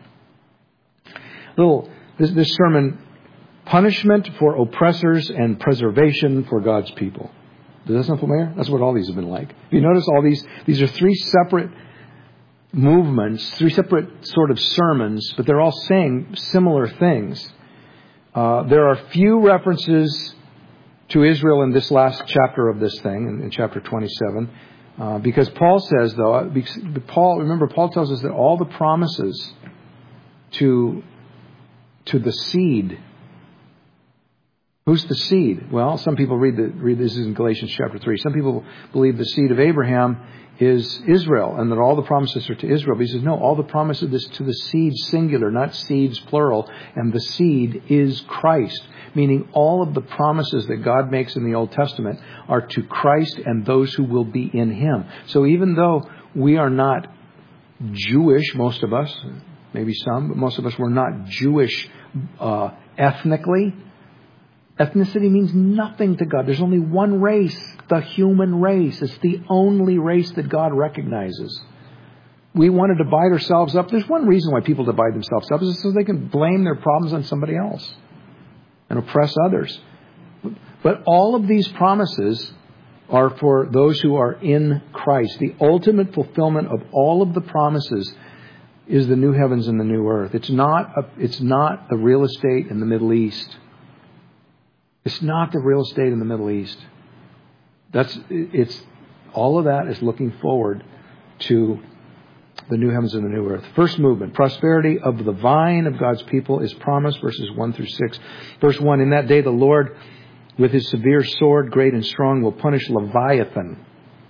This sermon, punishment for oppressors and preservation for God's people. Does that sound familiar? That's what all these have been like. You notice all these are three separate movements, three separate sort of sermons, but they're all saying similar things. There are few references to Israel in this last chapter of this thing, in chapter 27, because Paul says, though, Paul tells us that all the promises to the seed. Who's the seed? Well, some people read this in Galatians chapter 3. Some people believe the seed of Abraham is Israel, and that all the promises are to Israel. But he says, no, all the promises are to the seed singular, not seeds plural, and the seed is Christ. Meaning all of the promises that God makes in the Old Testament are to Christ and those who will be in him. So even though we are not Jewish, most of us, maybe some, but most of us were not Jewish ethnically. Ethnicity means nothing to God. There's only one race, the human race. It's the only race that God recognizes. We want to divide ourselves up. There's one reason why people divide themselves up, is so they can blame their problems on somebody else and oppress others. But all of these promises are for those who are in Christ. The ultimate fulfillment of all of the promises is the new heavens and the new earth. It's not the real estate in the Middle East. It's not the real estate in the Middle East. It's all of that is looking forward to the new heavens and the new earth. First movement, prosperity of the vine of God's people is promised, verses 1 through 6. Verse 1, in that day the Lord, with his severe sword, great and strong, will punish Leviathan,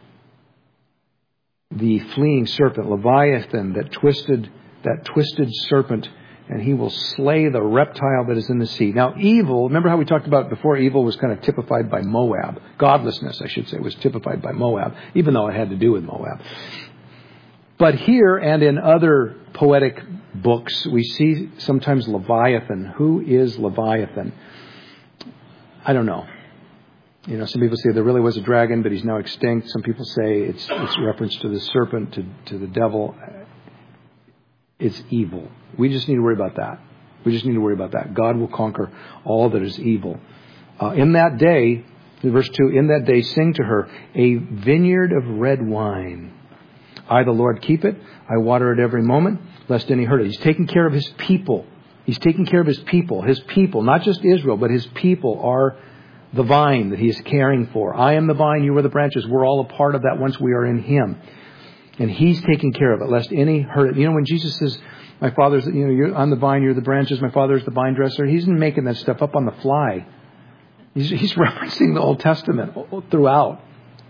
the fleeing serpent, Leviathan, that twisted serpent, and he will slay the reptile that is in the sea. Now, evil, remember how we talked about before, evil was kind of typified by Moab. Godlessness, I should say, was typified by Moab, even though it had to do with Moab. But here and in other poetic books, we see sometimes Leviathan. Who is Leviathan? I don't know. Some people say there really was a dragon, but he's now extinct. Some people say it's reference to the serpent, to the devil. It's evil. We just need to worry about that. God will conquer all that is evil. In that day, verse 2, in that day sing to her, a vineyard of red wine. I, the Lord, keep it. I water it every moment, lest any hurt it. He's taking care of his people. He's taking care of his people. His people, not just Israel, but his people are the vine that he is caring for. I am the vine, you are the branches. We're all a part of that once we are in him. And he's taking care of it, lest any hurt it. When Jesus says, my Father's, I'm the vine, you're the branches, my Father is the vine dresser. He's not making that stuff up on the fly. He's referencing the Old Testament throughout.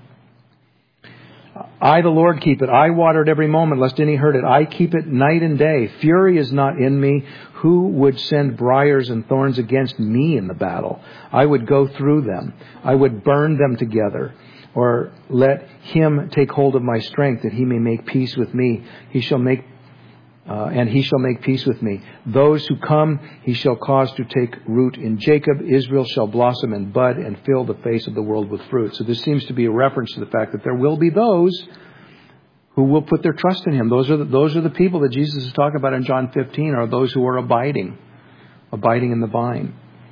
I, the Lord, keep it. I water it every moment, lest any hurt it. I keep it night and day. Fury is not in me. Who would send briars and thorns against me in the battle? I would go through them. I would burn them together. Or let him take hold of my strength, that he may make peace with me. He shall make and he shall make peace with me. Those who come, he shall cause to take root in Jacob. Israel shall blossom and bud and fill the face of the world with fruit. So this seems to be a reference to the fact that there will be those who will put their trust in him. Those are the people that Jesus is talking about in John 15, are those who are abiding in the vine.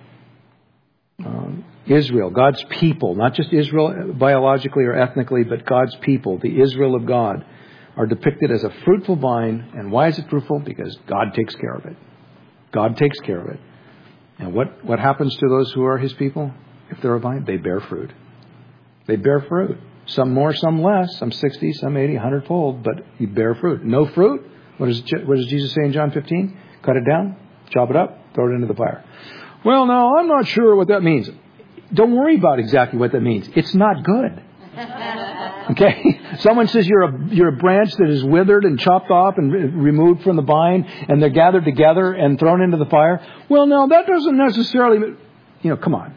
Israel, God's people, not just Israel biologically or ethnically, but God's people, the Israel of God, are depicted as a fruitful vine. And why is it fruitful? Because God takes care of it. God takes care of it. And what happens to those who are his people? If they're a vine, they bear fruit. They bear fruit. Some more, some less. Some 60, some 80, 100-fold. But you bear fruit. No fruit? What does Jesus say in John 15? Cut it down, chop it up, throw it into the fire. Well, no, I'm not sure what that means. Don't worry about exactly what that means. It's not good. Okay? Someone says you're a branch that is withered and chopped off and removed from the vine, and they're gathered together and thrown into the fire. Well, no, that doesn't necessarily... come on.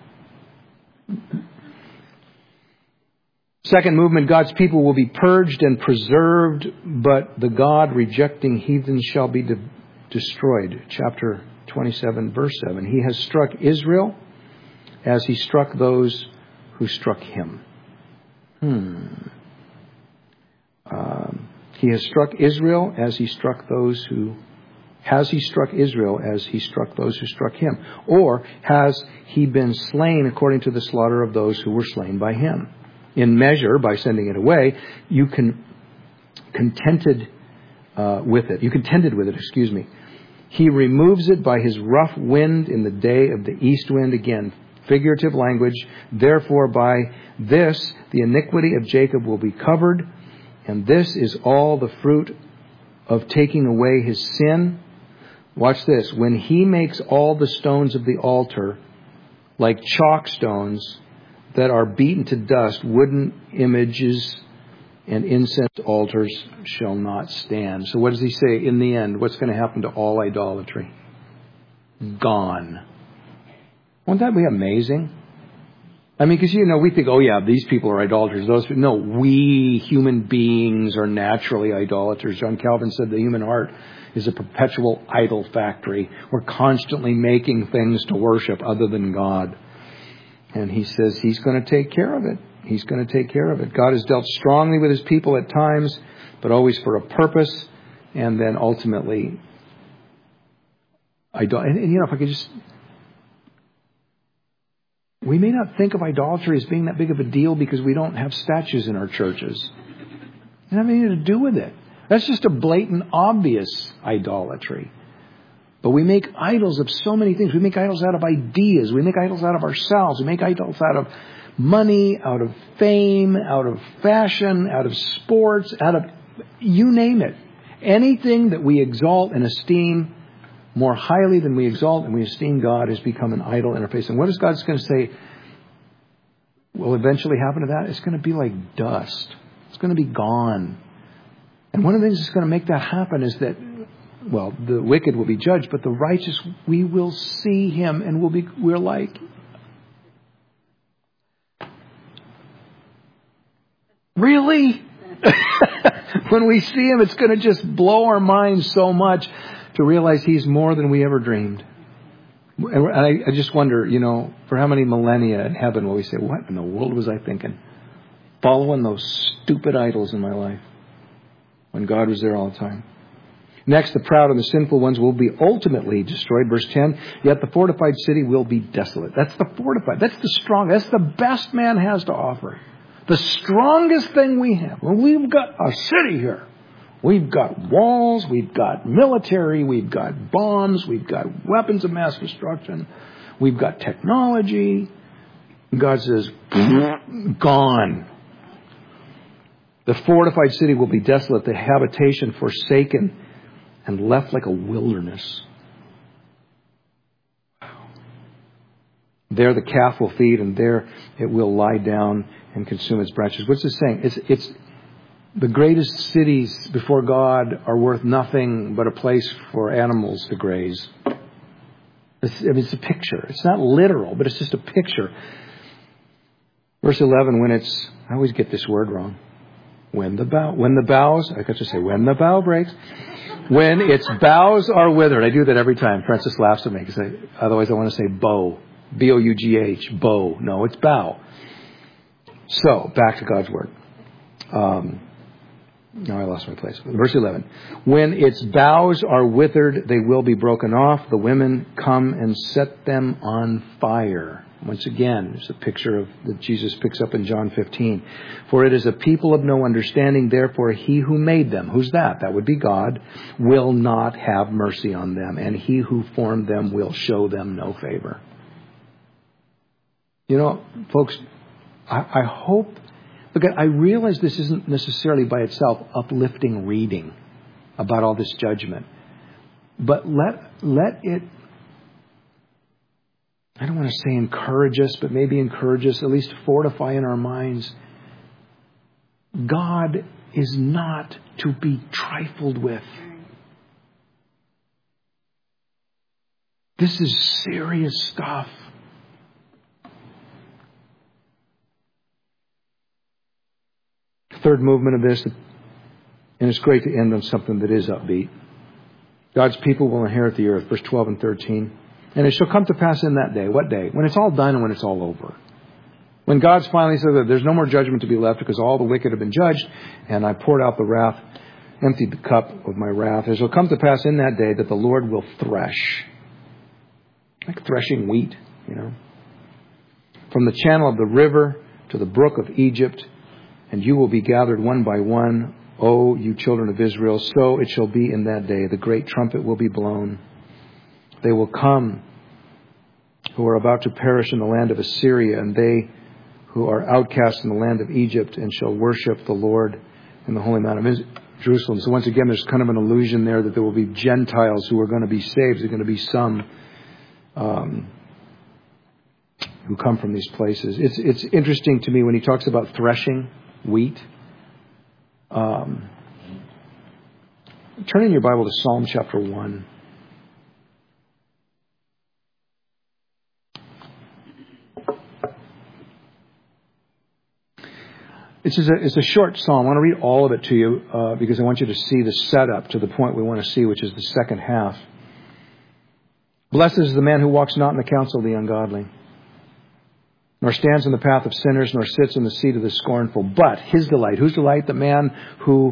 Second movement, God's people will be purged and preserved, but the God-rejecting heathens shall be destroyed. Chapter 27, verse 7. He has struck Israel as he struck those who struck him. He has struck Israel as he struck those who... Has he struck Israel as he struck those who struck him? Or has he been slain according to the slaughter of those who were slain by him? In measure, by sending it away, you contended with it. He removes it by his rough wind in the day of the east wind. Again, figurative language. Therefore, by this, the iniquity of Jacob will be covered. And this is all the fruit of taking away his sin. Watch this. When he makes all the stones of the altar like chalk stones that are beaten to dust, wooden images and incense altars shall not stand. So what does he say in the end? What's going to happen to all idolatry? Gone. Won't that be amazing? I mean, because, we think, these people are idolaters. No, we human beings are naturally idolaters. John Calvin said the human heart is a perpetual idol factory. We're constantly making things to worship other than God. And he says he's going to take care of it. He's going to take care of it. God has dealt strongly with his people at times, but always for a purpose. And then ultimately, if I could just... We may not think of idolatry as being that big of a deal because we don't have statues in our churches. It doesn't have anything to do with it. That's just a blatant, obvious idolatry. But we make idols of so many things. We make idols out of ideas. We make idols out of ourselves. We make idols out of money, out of fame, out of fashion, out of sports, out of you name it. Anything that we exalt and esteem more highly than we exalt and we esteem God has become an idol in our face. And what is God going to say will eventually happen to that? It's going to be like dust. It's going to be gone. And one of the things that's going to make that happen is that, the wicked will be judged, but the righteous, we will see him and we're like, really? When we see him, it's going to just blow our minds so much to realize he's more than we ever dreamed. And I just wonder, for how many millennia in heaven will we say, what in the world was I thinking? Following those stupid idols in my life when God was there all the time. Next, the proud and the sinful ones will be ultimately destroyed. Verse 10, yet the fortified city will be desolate. That's the fortified. That's the strong. That's the best man has to offer. The strongest thing we have. Well, we've got a city here. We've got walls, we've got military, we've got bombs, we've got weapons of mass destruction, we've got technology. And God says, gone. The fortified city will be desolate, the habitation forsaken and left like a wilderness. There the calf will feed, and there it will lie down and consume its branches. What's it saying? It's the greatest cities before God are worth nothing but a place for animals to graze. It's a picture. It's not literal, but it's just a picture. Verse 11, I always get this word wrong. When the bow breaks. When its boughs are withered. I do that every time. Francis laughs at me because otherwise I want to say bow. B-O-U-G-H. Bow. No, it's bow. So, back to God's Word. Now I lost my place. Verse 11. When its boughs are withered, they will be broken off. The women come and set them on fire. Once again, there's a picture that Jesus picks up in John 15. For it is a people of no understanding, therefore he who made them, who's that? That would be God, will not have mercy on them, and he who formed them will show them no favor. You know, folks, I hope, look, I realize this isn't necessarily by itself uplifting reading about all this judgment, but let it, I don't want to say encourage us, but maybe encourage us, at least fortify in our minds. God is not to be trifled with. This is serious stuff. Third movement of this, and it's great to end on something that is upbeat. God's people will inherit the earth, verse 12 and 13. And it shall come to pass in that day. What day? When it's all done and when it's all over. When God's finally said that there's no more judgment to be left because all the wicked have been judged, and I poured out the wrath, emptied the cup of my wrath. It shall come to pass in that day that the Lord will thresh. Like threshing wheat, you know. From the channel of the river to the brook of Egypt, and you will be gathered one by one, O you children of Israel. So it shall be in that day. The great trumpet will be blown. They will come who are about to perish in the land of Assyria, and they who are outcast in the land of Egypt, and shall worship the Lord in the holy mount of Jerusalem. So once again, there's kind of an allusion there that there will be Gentiles who are going to be saved. There's going to be some who come from these places. It's interesting to me when he talks about threshing wheat. Turn in your Bible to Psalm chapter 1. It's a short psalm. I want to read all of it to you because I want you to see the setup to the point we want to see, which is the second half. Blessed is the man who walks not in the counsel of the ungodly, nor stands in the path of sinners, nor sits in the seat of the scornful. But his delight, whose delight? The man who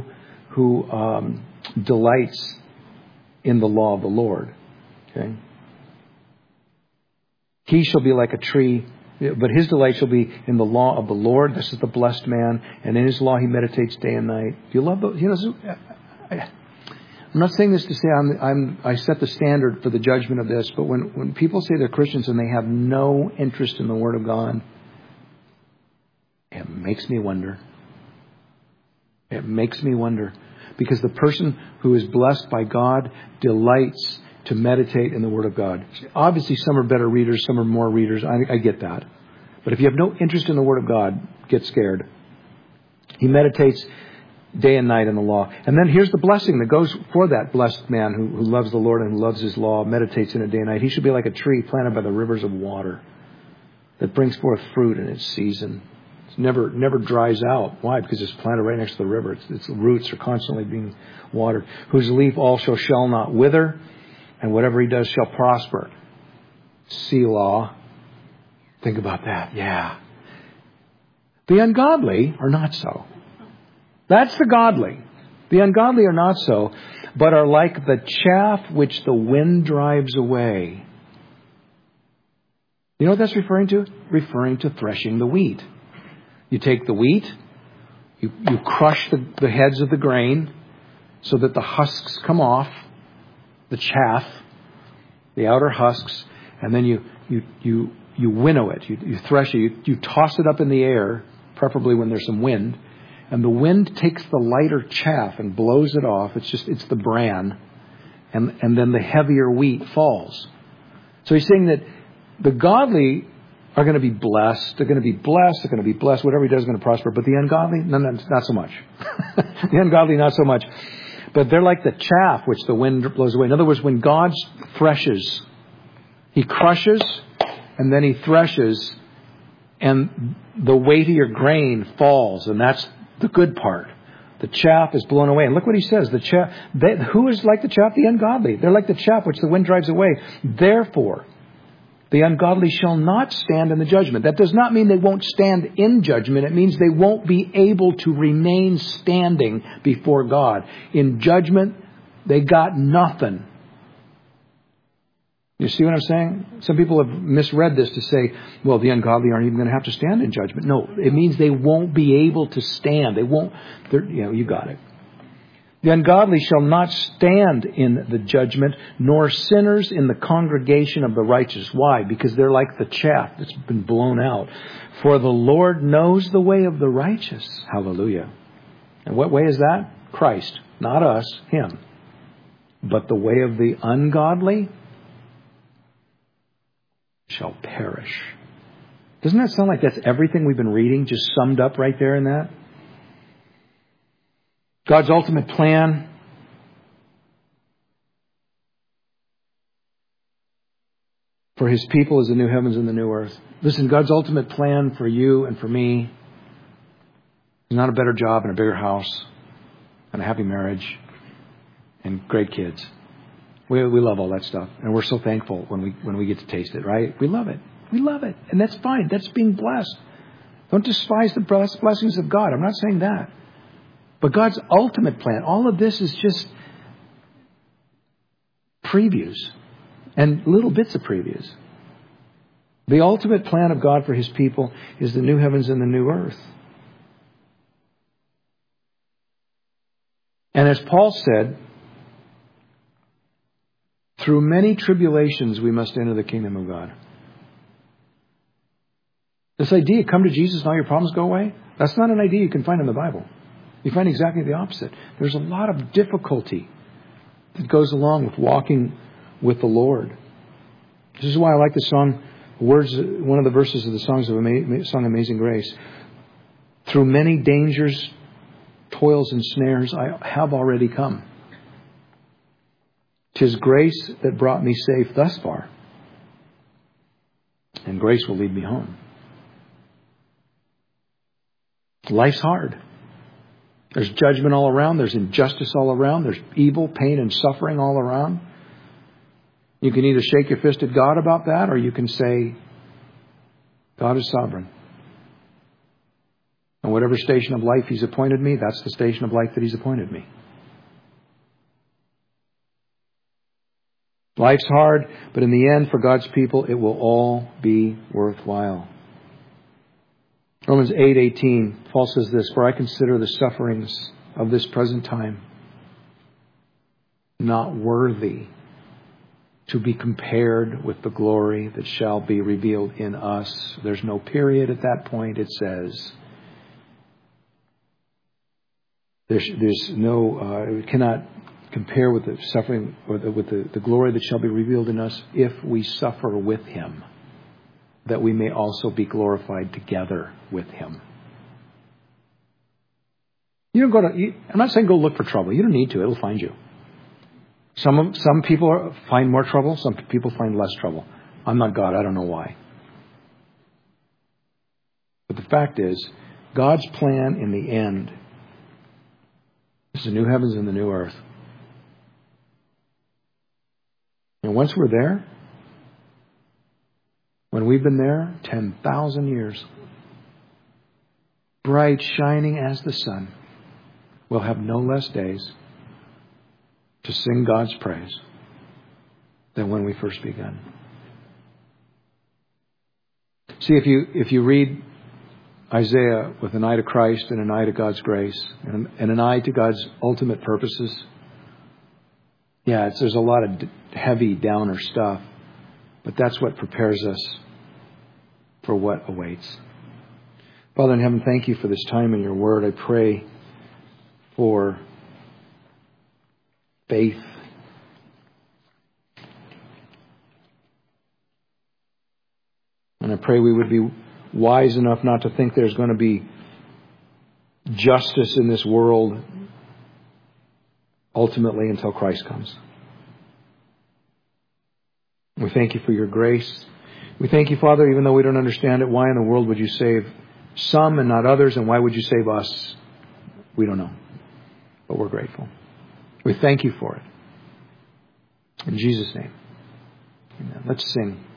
delights in the law of the Lord. Okay. He shall be like a tree. But his delight shall be in the law of the Lord. This is the blessed man. And in his law he meditates day and night. Do you love those? You know, I'm not saying this to say I set the standard for the judgment of this. But when people say they're Christians and they have no interest in the Word of God, it makes me wonder. It makes me wonder. Because the person who is blessed by God delights to meditate in the Word of God. Obviously, some are better readers, some are more readers. I get that. But if you have no interest in the Word of God, get scared. He meditates day and night in the law. And then here's the blessing that goes for that blessed man who loves the Lord and who loves His law, meditates in it day and night. He should be like a tree planted by the rivers of water that brings forth fruit in its season. It never dries out. Why? Because it's planted right next to the river. Its roots are constantly being watered. Whose leaf also shall not wither, and whatever he does shall prosper. Selah. Think about that. Yeah. The ungodly are not so. That's the godly. The ungodly are not so, but are like the chaff which the wind drives away. You know what that's referring to? Referring to threshing the wheat. You take the wheat, you crush the heads of the grain so that the husks come off, the chaff, the outer husks, and then you winnow it, you thresh it, you toss it up in the air, preferably when there's some wind, and the wind takes the lighter chaff and blows it off. It's the bran, and then the heavier wheat falls. So he's saying that the godly are going to be blessed. They're going to be blessed. They're going to be blessed. Whatever he does is going to prosper. But the ungodly, no, not so much. The ungodly, not so much. But they're like the chaff which the wind blows away. In other words, when God threshes, He crushes and then He threshes, and the weightier grain falls, and that's the good part. The chaff is blown away. And look what he says. Who is like the chaff? The ungodly. They're like the chaff which the wind drives away. Therefore, the ungodly shall not stand in the judgment. That does not mean they won't stand in judgment. It means they won't be able to remain standing before God. In judgment, they got nothing. You see what I'm saying? Some people have misread this to say, well, the ungodly aren't even going to have to stand in judgment. No, it means they won't be able to stand. They won't, you got it. The ungodly shall not stand in the judgment, nor sinners in the congregation of the righteous. Why? Because they're like the chaff that's been blown out. For the Lord knows the way of the righteous. Hallelujah. And what way is that? Christ. Not us, Him. But the way of the ungodly shall perish. Doesn't that sound like that's everything we've been reading, just summed up right there in that? God's ultimate plan for His people is the new heavens and the new earth. Listen, God's ultimate plan for you and for me is not a better job and a bigger house and a happy marriage and great kids. We love all that stuff, and we're so thankful when we get to taste it, right? We love it. We love it, and that's fine. That's being blessed. Don't despise the blessings of God. I'm not saying that. But God's ultimate plan, all of this is just previews and little bits of previews. The ultimate plan of God for His people is the new heavens and the new earth. And as Paul said, through many tribulations we must enter the kingdom of God. This idea, come to Jesus and all your problems go away, that's not an idea you can find in the Bible. You find exactly the opposite. There's a lot of difficulty that goes along with walking with the Lord. This is why I like the song, one of the verses of the song Amazing Grace. Through many dangers, toils and snares, I have already come. 'Tis grace that brought me safe thus far, and grace will lead me home. Life's hard. There's judgment all around. There's injustice all around. There's evil, pain, and suffering all around. You can either shake your fist at God about that, or you can say, God is sovereign. And whatever station of life He's appointed me, that's the station of life that He's appointed me. Life's hard, but in the end, for God's people, it will all be worthwhile. Romans 8:18, Paul says this, for I consider the sufferings of this present time not worthy to be compared with the glory that shall be revealed in us. There's no period at that point, it says. There's no, it cannot compare with the suffering or with the glory that shall be revealed in us if we suffer with Him, that we may also be glorified together with Him. You don't I'm not saying go look for trouble. You don't need to. It'll find you. Some people find more trouble. Some people find less trouble. I'm not God. I don't know why. But the fact is, God's plan in the end is the new heavens and the new earth. And once we're there, when we've been there 10,000 years, bright, shining as the sun, we'll have no less days to sing God's praise than when we first began. See, if you read Isaiah with an eye to Christ and an eye to God's grace and an eye to God's ultimate purposes, there's a lot of heavy downer stuff, but that's what prepares us for what awaits. Father in heaven, thank You for this time in Your Word. I pray for faith. And I pray we would be wise enough not to think there's going to be justice in this world ultimately until Christ comes. We thank You for Your grace. We thank You, Father, even though we don't understand it, why in the world would You save some and not others, and why would You save us? We don't know. but we're grateful. We thank you for it. In Jesus' name. Amen. Let's sing.